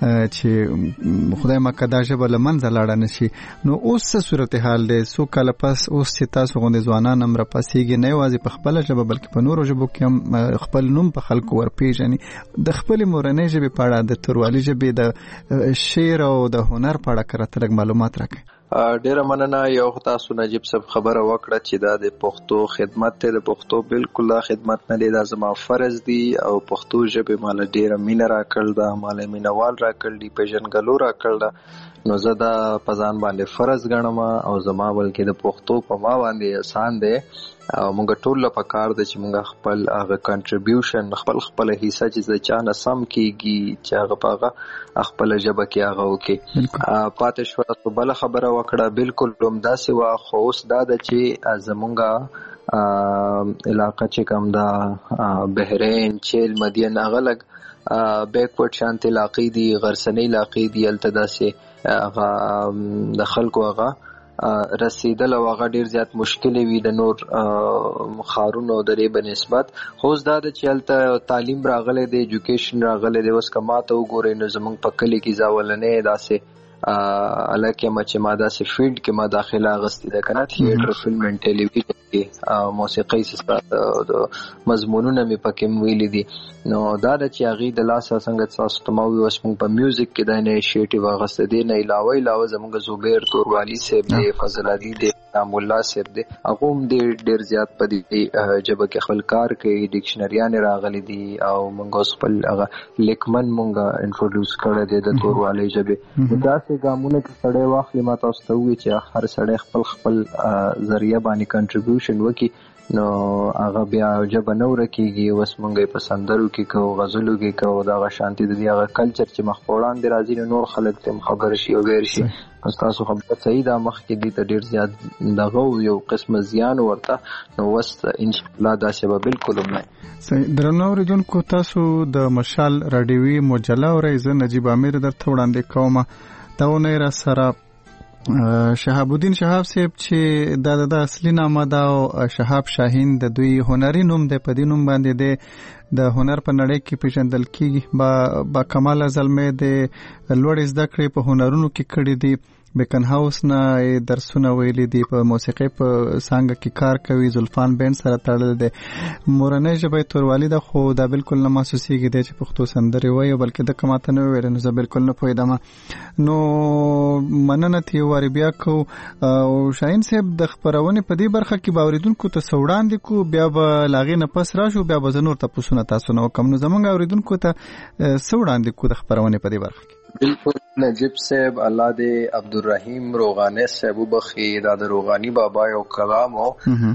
چې خدای مکه دا ژبه له منځه لاړه نه شي. نو اوس څه صورتحال دی څو کاله پس اوس چې تاسو غوندې ځوانان هم راپاڅېږي نه یوازې په خپله ژبه بلکې په نورو ژبو کې هم خپل نوم په خلکو ورپېژني د خپلې مورنۍ ژبې په اړه د توروالي ژبې د شعر او د هنر په اړه که راته لږ معلومات راکړئ. ډیره مننه. یو تاسو نجیب صاحب خبره وکړه چې دا د پښتو خدمت ته د پښتو بالکل دا خدمت نه دی دا زما فرض دی او پښتو ژبه مال ډیره مینه راکړل دا مال مینوال راکړل دی پیژنګلو راکړل نو زه دا پزان باندې فرض ګڼم او زما بلکې د پښتو په ما باندې احسان دی مونږ ټول په کار د چې مونږ خپل هغه کنټریبیوشن خپل حصہ چې د چانه سم کیږي چې هغه پاغه خپل ژبه کې هغه وکي پاتې شو بل خبره وکړه بالکل همداسې وا خو اوس دا د چې زمونږ علاقه چې کوم دا بحرین چیل مدین هغه لګ بیکورډ شانت علاقې دي غرسنۍ علاقې دي التداسه هغه د خلکو هغه رسیدل او هغه ډیر زیات مشکل وي د نور خارونو درې بنسبت خو دا د چلته تعلیم راغله د ایجوکیشن راغله د اوس کماته وګورئ نو زمونږ په کلی کې ځاولنه داسه الکه چې ما داسې فیلډ کې ما داخله غستې ده کنه تھیټر فلم ان ټلویزیون کې موسیقي سره د مضمونونه مې پکې ویلي دي نو دا د چې هغه د لاس څنګه تاسو تموي اوس موږ په میوزیک کې د انیشیټیو غستې دي نه علاوه زموږ زوبیر توروالی صاحب دی فضل علی دی نام الله صاحب دی هغه هم ډیر زیات په دې جبه کې خپل کار کوي ډکشنریان راغلي دي او موږ اوس خپل هغه لیکمن موږ انټروډوس کړی دی د توروالی جبه دا ګامونه کې سړی واخلي ما تاسو ته وی چې هر سړی خپل ذریعہ باندې کنټریبیوشن وکي نو هغه بیا جبه نو رکیږي وس مونږه په سندرو کې کو غزلو کې کو دا شانتي د هغه کلچر چې مخپوړان دي راځي نور خلک ته خبر شي او غیر شي تاسو خبره صحیح ده مخ کې دي ته ډیر زیات دغه یو قسم زیان ورته نو وس ان شاء الله دا شبه بالکل نه صحیح درنو اوریدونکو تاسو د مشال رادیوي مجله اورئ زه نجیب امیر درته وړاندې کوم دا ونه را سره شهاب الدین شهاب صاحب چې د اصلي نامه دا شهاب شاهین د دوی هنري نوم دی په دې نوم باندې د هنر په نړۍ کې پیژندل کیږي با کمال زلمه د لوړ زده کړې په هنرونو کې کړې دي بیکن هاوس نه درسونه ویلي دي په موسیقي په څنګه کې کار کوي زلفان بند سره تړل دي مورنۍ ژبه توروالی ده خو دا بالکل نه محسوسيږي د چې پښتو سندري وایي بلکې د کماته نه ویل نو زه بالکل نه پوهیدم نو مننه تی واری بیا کو او شاهین صاحب د خبرونه په دې برخه کې باوریدونکو ته سوړان دي کو بیا به لاغې نه پس راشو بیا به زنور ته پوښتنه تاسو نو کوم نو زمونږ اوریدونکو ته سوړان دي کو د خبرونه په دې برخه کې بالکل نجیب صاحب الله دې عبدالرحیم روغانی صاحب بخي دا د روغانی بابا یو کلام او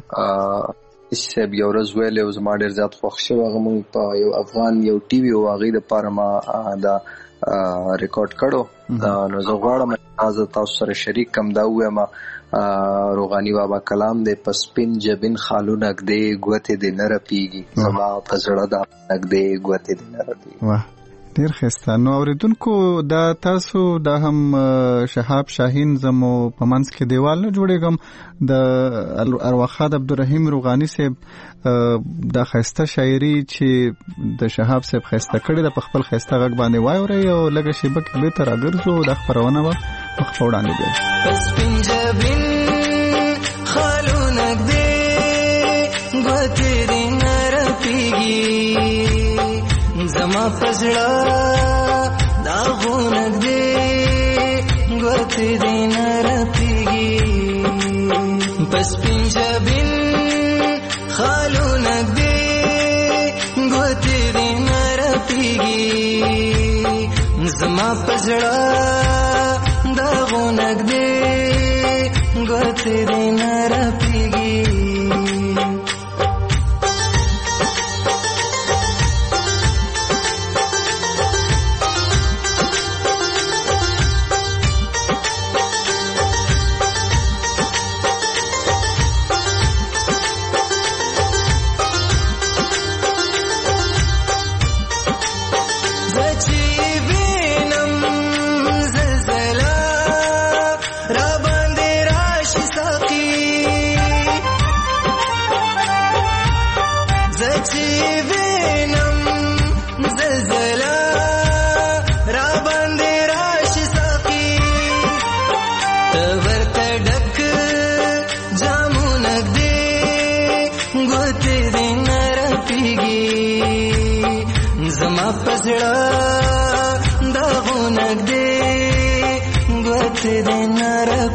صاحب یو ورځ ویل او زما ډیر زیات خوښ شو هغه مونږ په یو افغان یو ټي وي او هغه د پاره ما دا ریکارډ کړو نو زه غواړم تاسو سره شریک کم دا وایم روغانی بابا کلام دې پسپین جبین خالو نګدې ګوته دې نه رپیږي زما پزړه دا نګدې ګوته دې نه رپیږي واه ډیر ښه نو اوریدونکو دا تاسو دا هم شهاب شاهین زمو په منځ کې دیوال نه جوړېږم د ارواخاد عبدالرحیم روغانی صاحب دا خسته شاعري چې د شهاب صاحب خسته کړي د خپل خسته غږ باندې وایوري او لږه شیبه کې به تر اگرزو د خبرونه وخت وړاندې دی پس پنجابین خالو نګدې ګوتې دې نه رپیږي زما پزړه دا غونګ دې ګوتې دې نه رپیږي پس پنجابین خالو نګ دې ګوتې دې نه رپیږي زما پزړه دا غونګ دې ګوتې دې نه رپیږي پزړه دا غونګ دې ګوتې دې نه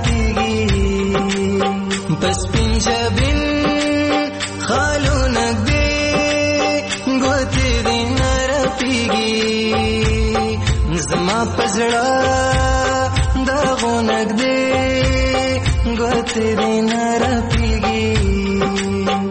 رپیږي پس پنجابین خالو نګ دې ګوتې دې نه رپیږي زما پزړه دا غونګ دې ګوتې دې نه رپیږي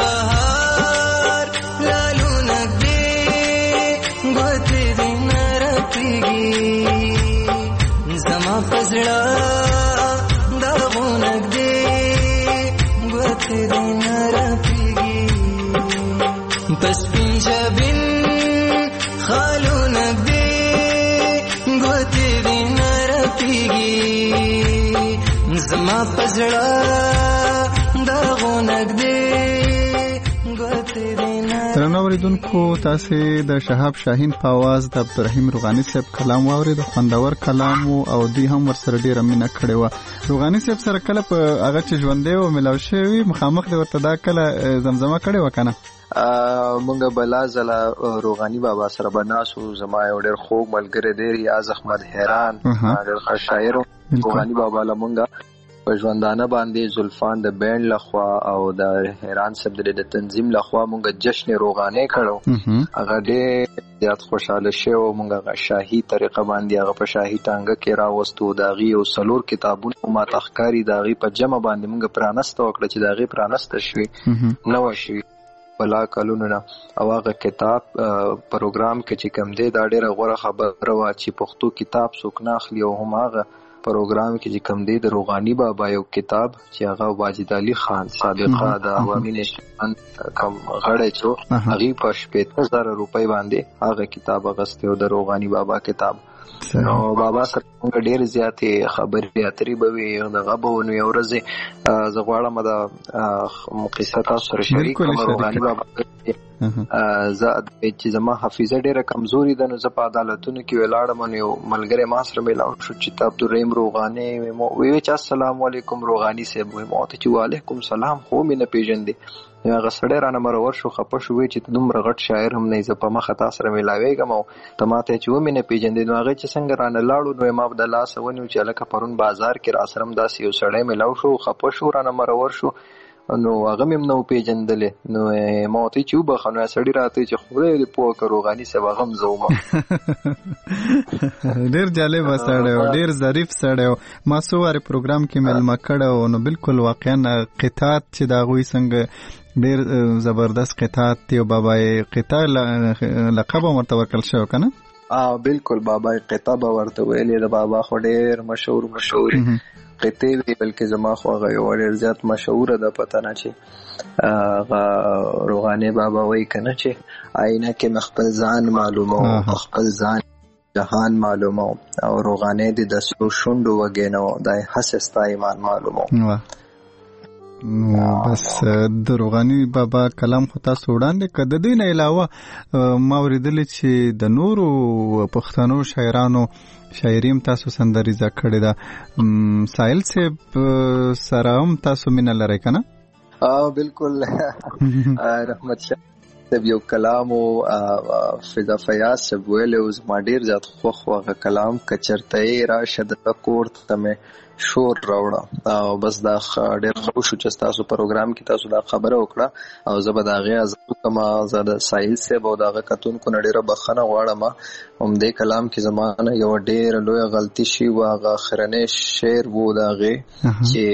بهار لالو نګدې ګوتې دې نه رپېږي زما پزړه دغو نګدې ګوتې دې نه رپېږي پس پنجابین خالو نګدې ګوتې دې نه رپېږي زما پزړه دغو نګدې ګوتې دې نه. درنو اوریدونکو تاسو د شهاب شاهین په आवाज د عبدالرحیم روغانی صاحب کلام واورید. خوندور کلام او دوی هم ورسره ډیره مینه کړې و. روغانی صاحب سره کله په هغه چې ژوندې او ملاو شوی مخامخ دی ورته دا کله زمزمه کړې و کنه؟ مونږ بلا زلا روغانی بابا سره بناسو. زما یو ډېر خوږ ملګری دی ریاض احمد حیران، ډېر ښه شاعر. روغانی بابا لمونږه په ژوندانه باندې زلفان د بینډ لخوا او د حیران صاحب د تنظیم لخوا مونږ جشن روغانه کړو. هغه ډېر زیات خوشاله شو. مونږ هغه شاهي طریقه باندې هغه په شاهي ټانګه کې راوستو. داغي او سلور کتابونه ما تخکاری داغي په جمع باندې مونږ پرانست وکړه چې داغي پرانست شوي نو شوي بلا کلونو نه. او هغه کتاب پروګرام کې چې کوم دی دا ډېره غوره خبره وه چې پښتو کتاب څوک نه اخلي. او هم هغه پروګرام کې چې کوم دی د روغانی بابا یو کتاب چې هغه واجد علي خان سابقه د عوامي نشان کوم غړی چې هغه په 15000 روپۍ باندې هغه کتاب اغسته د روغانی بابا کتاب. نو بابا سره ډېر زیاتې خبرې اترې به وي. دغه به ونو یو ورځ زه غواړم د قصه تاسو سره شریک کړم. روغاني بابا زه چې زما حافظه ډېره کمزوري ده نو زه په عدالتونو کې ولاړم نو یو ملګری ما سره میلاو شو چې عبدالرحیم روغاني وی چې السلام علیکم روغاني صاحب. وی ما ته چې وعلیکم سلام خو مې نه پیژندې. هغه سړی رانه مرور شو خپه شو وی چې دومره غټ شاعر هم نه زه په مخه تاسو سره میلاویږم او ته ماته چې و مې نه پیژندې. نو هغه چې څنګه رانه لاړو نو ما د لاس ونیو چې لکه پرون بازار کې را سره داسې یو سړی میلاو شو خپه شو رانه مرور شو نو هغه مم نو پیژندلې. نو ما ته چې وبخنو سړی راته چې خدای دې پوه کړو روغاني صاحب غم زوما. ډیر جالب سړی او ډیر ظریف سړی. ما سواره پروګرام کې ملما کړو نو بالکل واقعا قطعات چې دا غوي څنګه ډیر زبردست قطعات دی. او بابا قطع لقب ورته ورکل شو کنه؟ بالکل بابا قطع ورته ویلې. د بابا خو ډیر مشهور قطعه وی بلکې زما خو هغه یو ډېر زیات مشهوره ده پته نه چې روغاني بابا وایي کنه چې آینه کې مخبل ځان معلومو خپل ځان جهان معلومو او روغاني د سرو شونډو وګینو دای حسستا ایمان معلومو. بس د روغاني بابا کلام خو تاسو وړاندې کړ. د دې نه علاوه ما اوریدلې چې د نورو پښتنو شاعرانو شاعریم تاسو سندریزه کړې ده. سائل صاحب سره هم تاسو مینه لرئ کنه؟ بالکل. رحمت شاه صاحب یو کلام او فضا فیاض صاحب ویلو زما ډیر زیات خوښ وغه کلام کچرته راشد کور ته مې شور راوړه. او بس دا ډیر خوش چې تاسو پروګرام کې تاسو دا خبره وکړه او زه به دا غي از کما زاد سایل صاحب او دا کتون کو نړیره بخنه غواړم. هم دې کلام کې زمانه یو ډیر لوی غلطی شي واغه اخرنه شعر وو دا غي چې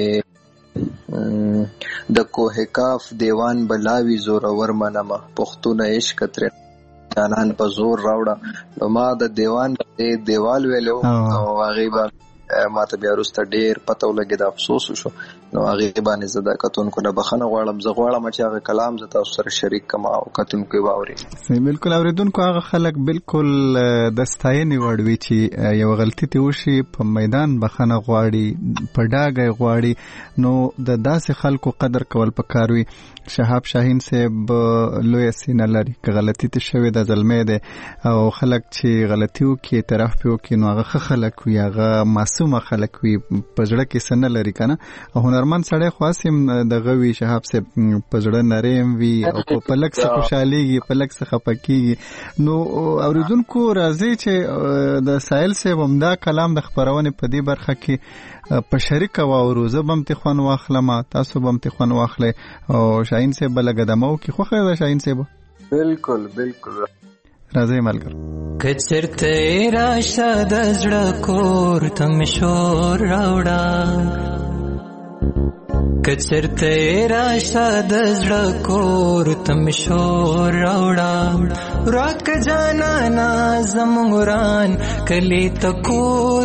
د کوه کاف دیوان بلاوی زور ور منما پښتون عشق تر جانان په زور راوړه. نو ما د دیوال ویلو او هغه ما ته بیا وروسته ډیر پته ولګید افسوس شو. نو هغه باندې زدا کتونکو نه بخنه غواړم. زه غواړم چې هغه کلام زه تاسو سره شریک کما او کتونکو واوري. بالکل اوریدونکو هغه خلک بالکل د ستاینې وړ وی چې یو غلطی ته وشي په میدان بخنه غواړي په ډاګه غواړي. نو د داسې خلکو قدر کول پکاروي. شهاب شاهین صاحب لوی سینه لري که غلطی ته شوی د ظلمې ده او خلک چې غلطیو کې اعتراف پیو کې نو هغه خلک وي هغه معصوم خلک وي په ځړه کې سن لري کنه. او هنرمند سړی خاصم د غوي شهاب صاحب په ځړه نریم وي او په لک څه خوشاليږي په لک څه خپکیږي. نو اوریدونکو راځي چې د سائل صاحب همدا کلام د خبرونه په دې برخه کې په شریک واورو. زه بم تخوان واخلم تاسو بم تخوان واخلې او شاهین صاحب لګدمو کې خوخه ده. شاهین صاحب بالکل راځي ملګر کچرته راشه د زړه کور تم شور راوړه کچرته راشه د زړه کور تم شور راوړه راک جانانا زمونږ وران کلی ته کور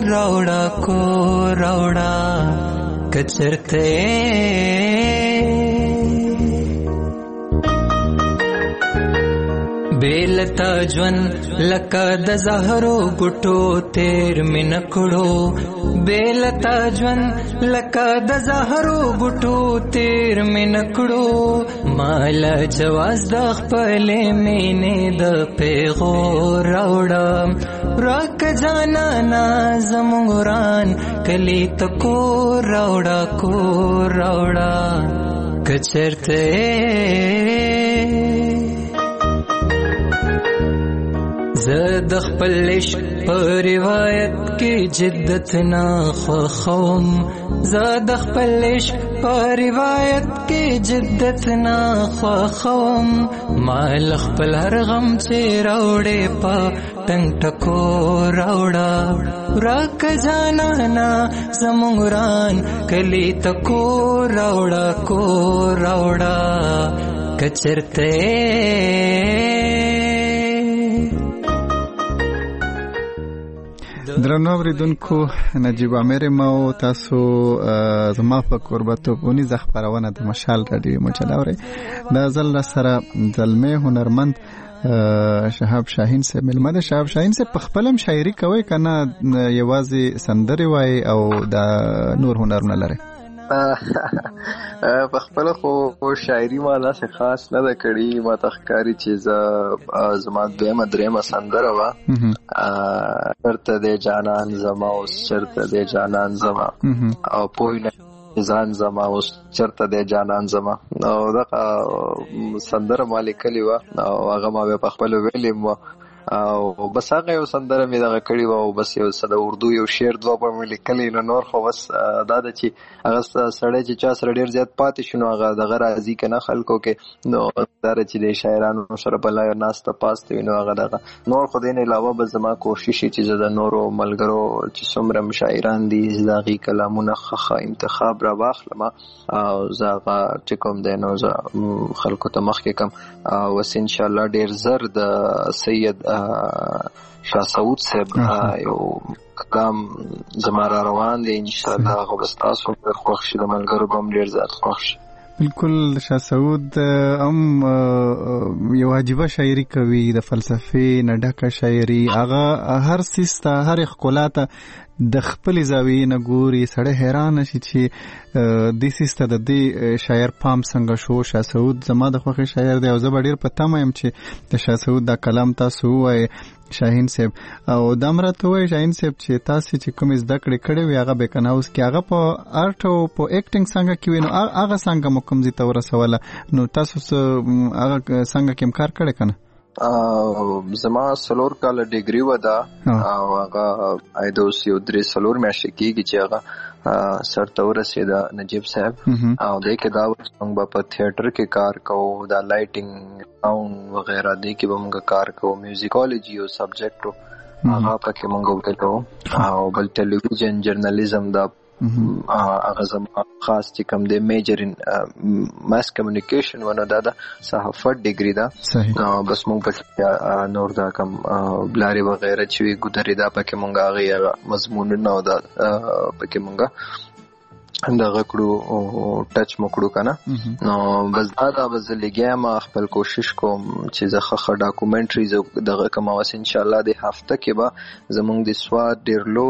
راوړه کچرته بیلتا جون لکه د زهرو ګټو تیر می نکړو بیلتا جون لکه د زهرو ګټو تیر می نکړو مال جواز د خپل مینې د پیغور راوړم راک جانانا زمونږ وران کلی ته کور راوړه کچرته زد خپل عشق په روایت کې جدت نه خوښوم زد خپل عشق په روایت کې جدت نه خوښوم مال خپل هر غم چې راوړې په ټنګ ټکو راوړه راک جانانا زمونږ وران کلی ته کور راوړه کچرته درنو اوریدونکو نجیب عامر ما او تاسو زما په قربتوبونی خبرونه د مشال رادیو مجلوري د ځل سره زلمه هنرمند شهاب شاهین سے ملمد شهاب شاهین سے پخپلم شاعری کوي کنه یوازې سندري وای او د نور هنرونه لري بخپل خو شاعری ما لا څه خاص نه د کړي ما تخکاری چیز زما دویمه درېمه سندره وا چرته د جانان زما او چرته د جانان زما او پوینه ځان زما او چرته د جانان زما او دا سندره مالک کلی وا او هغه ما په خپل ویلم او بس هغه یو سندره مې دغه کړی و او بس یو د اردو یو شعر دوه په ملي کلی نور خو بس دا د چې هغه سړی چې چا سره ډیر زیات پاتې شنو هغه دغه راځي کنه خلکو کې نو دا چې د شاعرانو سره بل یو ناس ته پاسته وینو هغه دغه نور خو دین علاوه به زما کوشش چې د نورو ملګرو چې څومره شاعران دي زاغي کلامونه خخه انتخاب را واخلم او زغه چې کوم دینو خلکو ته مخ کې کم او ان شاء الله ډیر زر د سید شاه سعود صاحب یو کلام زماره روان دی ان شاء الله خو بس تاسو خوښ شئ د ملګرو بم ډیر زیات خوښ شئ بالکل شاه سعود یو عجیبه شاعری کوي د فلسفي نه ډکه شاعری هغه هر سیسته هر ښکلاته د خپل زاویې نه ګوري سړی حیران شي چې د سیسته د دې شاعر پام څنګه شو شاه سعود زما د خوښي شاعر دی او زه ډیر په تمه يم چې د شاه سعود دا کلام تاسو وای شاهین صاحب او دمرته وای شاهین صاحب چې تاسو چې کوم زده کړې کړې وي هغه به کنه اوس کې هغه په آرټ او په اکټینګ څنګه کې وینو هغه څنګه مکم زی تور سواله نو تاسو هغه څنګه کوم کار کړی کنه زما سلور کال ډیګری ودا او هغه ایدوس یو درې سلور میاشتې کېږي چې هغه سرته ورسېده نجیب صاحب او دې کې دا موږ په تھیټر کې کار کوو دا لایټینګ ساوند وغیرہ دې کې به موږ کار کوو میوزیکولوژي او سبجیکټ هغه پکې موږ وکړو او بل ټلویزیون جرنالیزم دا هغه زما خاص چې کوم دی میجر ان ماس کمیونیکیشن ونه دا صحافت ډیګری دا بس موږ په نور دا کوم بلاري وغیرہ چې ګودري دا پکې موږ هغه مضمون نه دا پکې موږ اندغه کړو ټچ مکړو کنه نو بس دا بس لګیا ما خپل کوشش کوم چې زخه ډاکومنټریز دغه کوم واس ان شاء الله د هفته کې به زمونږ د سواد ډیر لو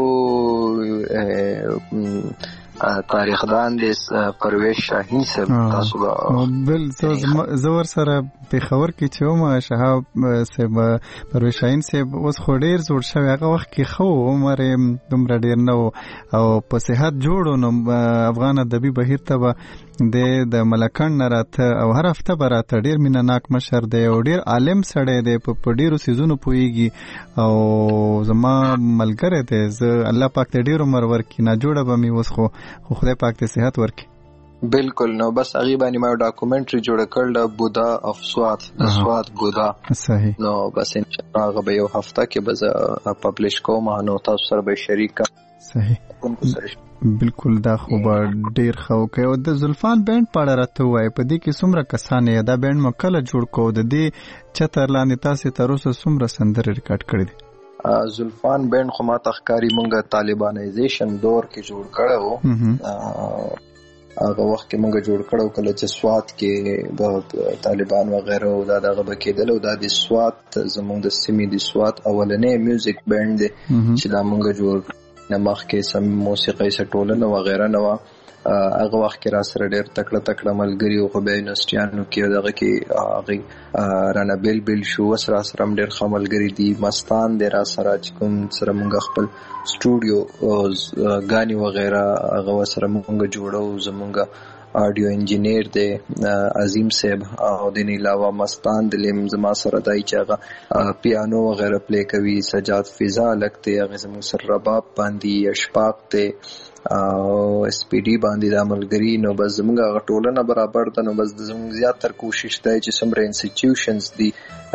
تاریخ دان د پرویز شاهین صاحب تاسو بل زور سره په خبر کې چې ما شهاب صاحب پرویز شاهین صاحب اوس خو ډیر زوړ شوی هغه وخت کې خو عمر دومره ډیر نه او په صحت جوړو نو افغان ادبي بهیر ته د ملکان نه راته او هر هفته براته ډیر مینناک مشر دی او ډیر عالم سړی دی په ډیرو سيزونو پويږي او زما ملګری دی زه الله پاک ته ډیر عمر ورکړي نه جوړه به مې اوس خو خدای پاک ته صحت ورکړي بالکل نو بس هغه باندې ما ډاکومنټري جوړ کړل بودا اف سوات سوات بودا صحیح نو بس ان شاء الله هغه به یو هفته کې به پبلش کوم نو تاسو سره به شریک صحیح بالکل دا خو به ډیر ښه وکړي. او د زلفان بینډ په اړه راته ووایي په دې کې څومره کسان یې دا بینډ مو کله جوړ کړو د دې چتر لاندې تاسې تر اوسه څومره سندرې ریکارډ کړي دي؟ زلفان بینډ خو ماته ښکاري مونږ طالبانایزیشن دور کې جوړ کړو. هغه وخت کې مونږ جوړ کړو کله چې سوات کې د طالبان وغیرہ او دا دغه بکیدل او دا د سوات زمونږ د سیمې د سوات اولنې میوزیک بینډ دی چې دا مونږ جوړ نمخ کې سم موسیقي سټولنه وغیرہ نو هغه وخت کې را سره ډېر تکړه ملګری او خو به یونیورسيټیانو کې دغه کې رانا بل شو سره سره ډېر خملګری دي مستان دي را سره چې کوم سره مونږ خپل سټوډیو غاني وغیرہ هغه سره مونږ جوړو زمونږ آډیو انجینیر دی عظیم صاحب او د نه علاوه مستان د لیم زما سره دای چې هغه پیانو وغیرہ پلی کوي سجاد فضا لګته هغه زموږ سره رباب باندې اشفاق ته او اس پی ډی باندې د عملګری نو بس زموږ غټولنه برابر ده. نو بس زموږ زیاتره کوشش دی چې څومره انسټیټیوشنز دي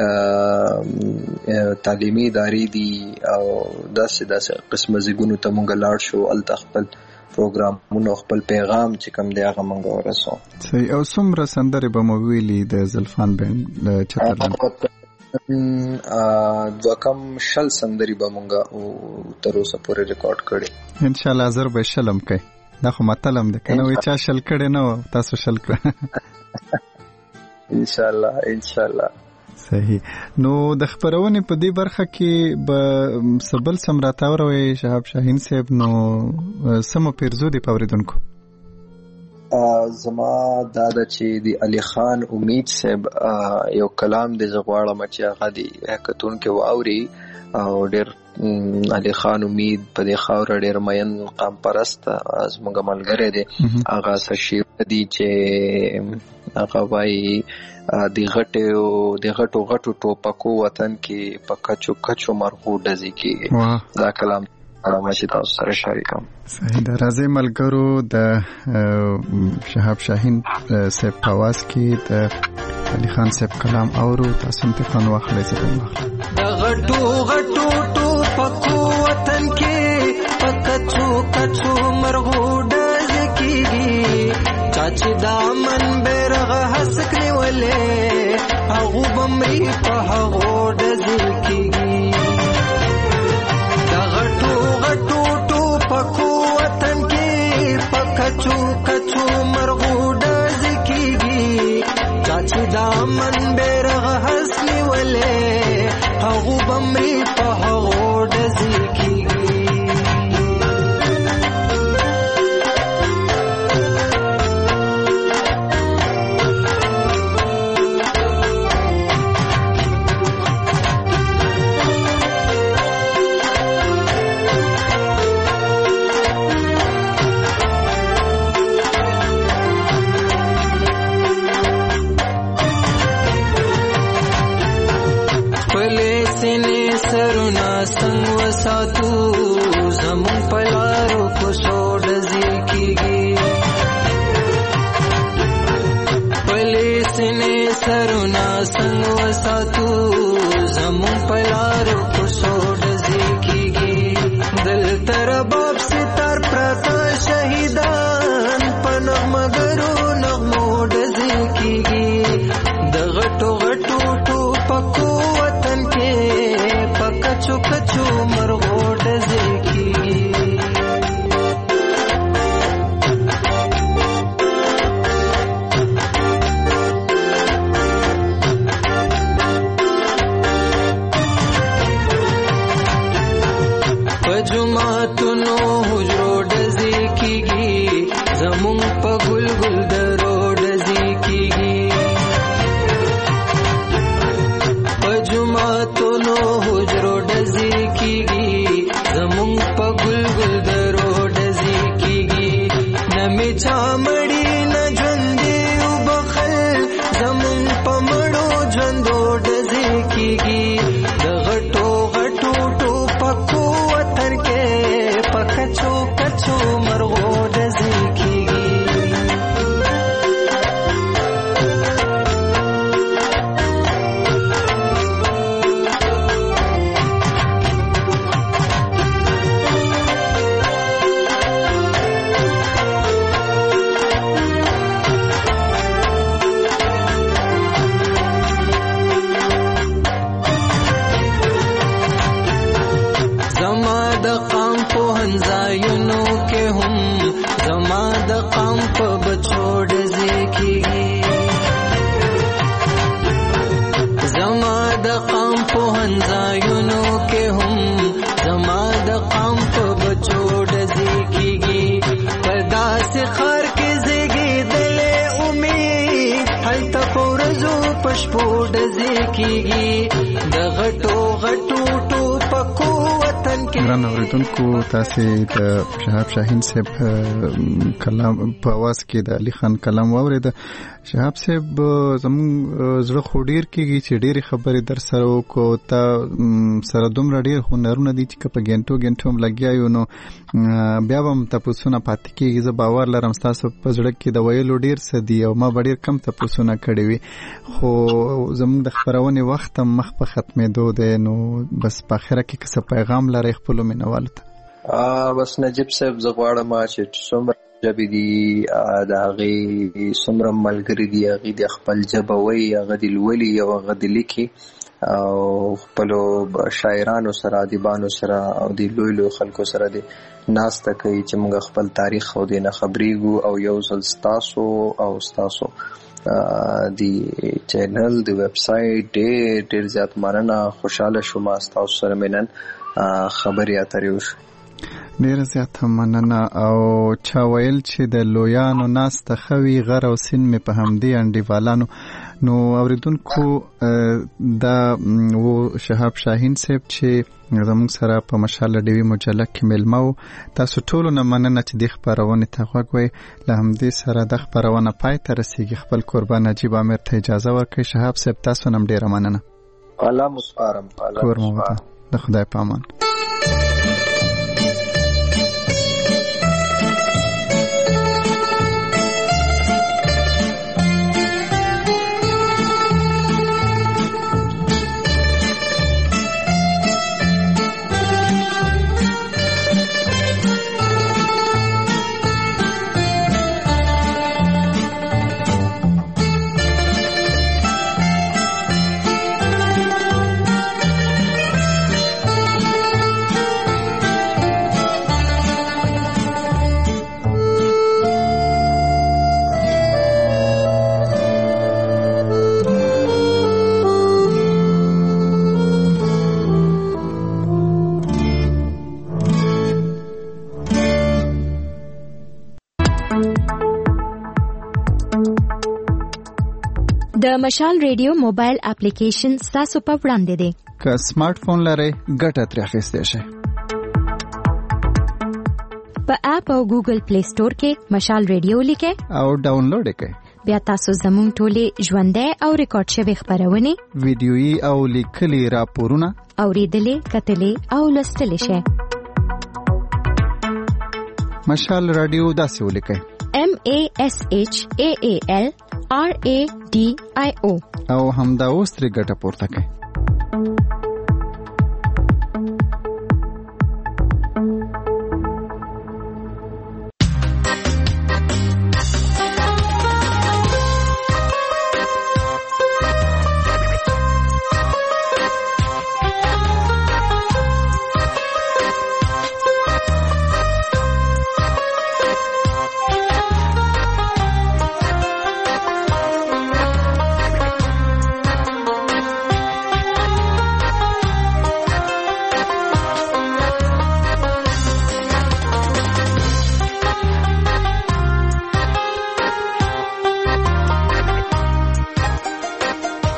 تعلیمي ادارې دي او داسې قسمه زګونو ته مونږ لاړ شو الته خپل پروګرامونو خپل پیغام چې کوم دی هغه مونږ ورسو. صحیح. او څومره سندرې به مو ویلي د زلفان بینډ چترلاند؟ دوه کم شل سندرې به مونږ تر اوسه پورې ریکارډ کړي. ان شاء الله زر به شلم کوي. دا خو مطلب دی کنه وای چا شل کړي نه تاسو شل کړه. ان شاء الله. صحیح. نو د خبرونې په دې برخه کې به سبل سمراتاور او شهاب شاهین صاحب نو سمو پیرزو دی پوریدونکو زما دا د چې دی علي خان امید صاحب یو کلام دی زغواړم چې هغه دی حکتون کې واوري او ډېر علي خان امید په دې خاور ډېر مین قام پرست از موږ ملګری دی هغه سشي دی چې هغه وایي د غټو ټوپکو وطن کې په کچو مرغو ډزې کېږي. دا کلام علامه چې تاسو سره شریکم. صحیح. د راځي ملګرو د شهاب شاهین صاحب په आवाज کې د علي خان صاحب کلام اورو تاسو امتحان واخلئ چې د غټو ټوپکو وطن کې پکچو مرغو ډزې کېږي چاچ دامن بیرغ حسک نیولې هغه بمري په هغه ډزې کېږي. پکو وطن کې پکچو مرغو ډزې کېږي چاچ دامن بیرغ حسنی ولې هغه بمري په هغه ډزې کېږي. څنګ وساتو زمون پلارو کو سوډ زیکيږي پولیس نه سرونه څنګ وساتو زمون پلارو کو سوډ زیکيږي دل تر باب ستار پرتا شهیدان پنغ مګرو نغمو ډ زیکيږي د غټو ټوپکو وطن کې پکچو مرغو ډزې کېږي. په جوماتونو حجرو ډزې کېږي زمونږ په ګل درو ډزې کېږي. په جوماتونو حجرو ډزې کېږي زمونږ په ګل درو ډزې کېږي. نه مې چا مړي نه ژوندي وبخل زمونږ په مړو ژوندو ډزې کېږي. د غټو ټوپکو وطن کې په کچو مرغو ډزې کېږي. ورځو پښپو ډزې کیږي د غټو غټو ټوپکو وطن کې. ګران اوریدونکو تاسو د شهاب شاهین صاحب کلام په आवाज کې د علي خان کلام واورید. شهاب صاحب زموږ زړه خو ډیر کېږي چې ډېرې خبرې در سره وکړو. تا سره دومره ډېر هنرونه دي چې که په ګنټو هم لګیا یو نو بیا به هم تپوسونه پاتې کېږي. زه باور لرم ستاسو په زړه کې د ویلو ډېر څه دي او ما به ډېر کم تپوسونه کړي وي، خو زموږ د خپرونې وخت هم مخ په ختمېدو دی. نو بس په آخره کې که څه پیغام لرئ خپلو مینوالو ته؟ بس نجیب صاحب زه غواړم چې څومره ژبې دي د هغې څومره ملګري دي هغې د خپل ژبه وایي، هغه د لولي او هغه د لیکي او خپلو شاعرانو سره ادیبانو سره او د لوی خلکو سره د ناسته کوي چې موږ خپل تاریخ او د نه خبرېږو. او یو ځل ستاسو د چینل د ویب سایټ ډېر زیات مننه. خوشحاله شوم ستاسو سره مې نن خبرې اترې وشو. ډېره زیاته مننه. او چا ویل چې د لویانو ناسته ښه وي غر او سیند مې په همدې انډیوالانو. نو اوریدونکو دا و شهاب شاهین صاحب چې زموږ سره په مشال ډیوي مجله کې مېلمه و. تاسو ټولو نه مننه چې دې خپرونې ته غوږ وئ. له همدې سره د خپرونه پای ته رسیږي. خپل قربان نجیب امیر ته اجازه ورکړئ. شهاب صاحب تاسو نه ډېره مننه. الله مو سپارم. کور مو ودان. د خدای په امان. د مشال ریډیو موبایل اپلیکیشن ستاسو په وړاندې دی. که سمارټ فون لرئ ګټه ترې اخیستی شئ. په اپ او ګوګل پلی سٹور کې مشال ریډیو لیکئ او ډاونلوډ یې کړئ. بیا تاسو زموږ ټولې ژوندۍ او ریکارډ شوې خپرونې، ویډیويي او لیکلي راپورونه اورېدلې، کتلې او لوستلی شئ. مشال رادیو داسې ولیکئ: MASHAAL RADIO او همدا اوس ترې ګټه پورته کړئ.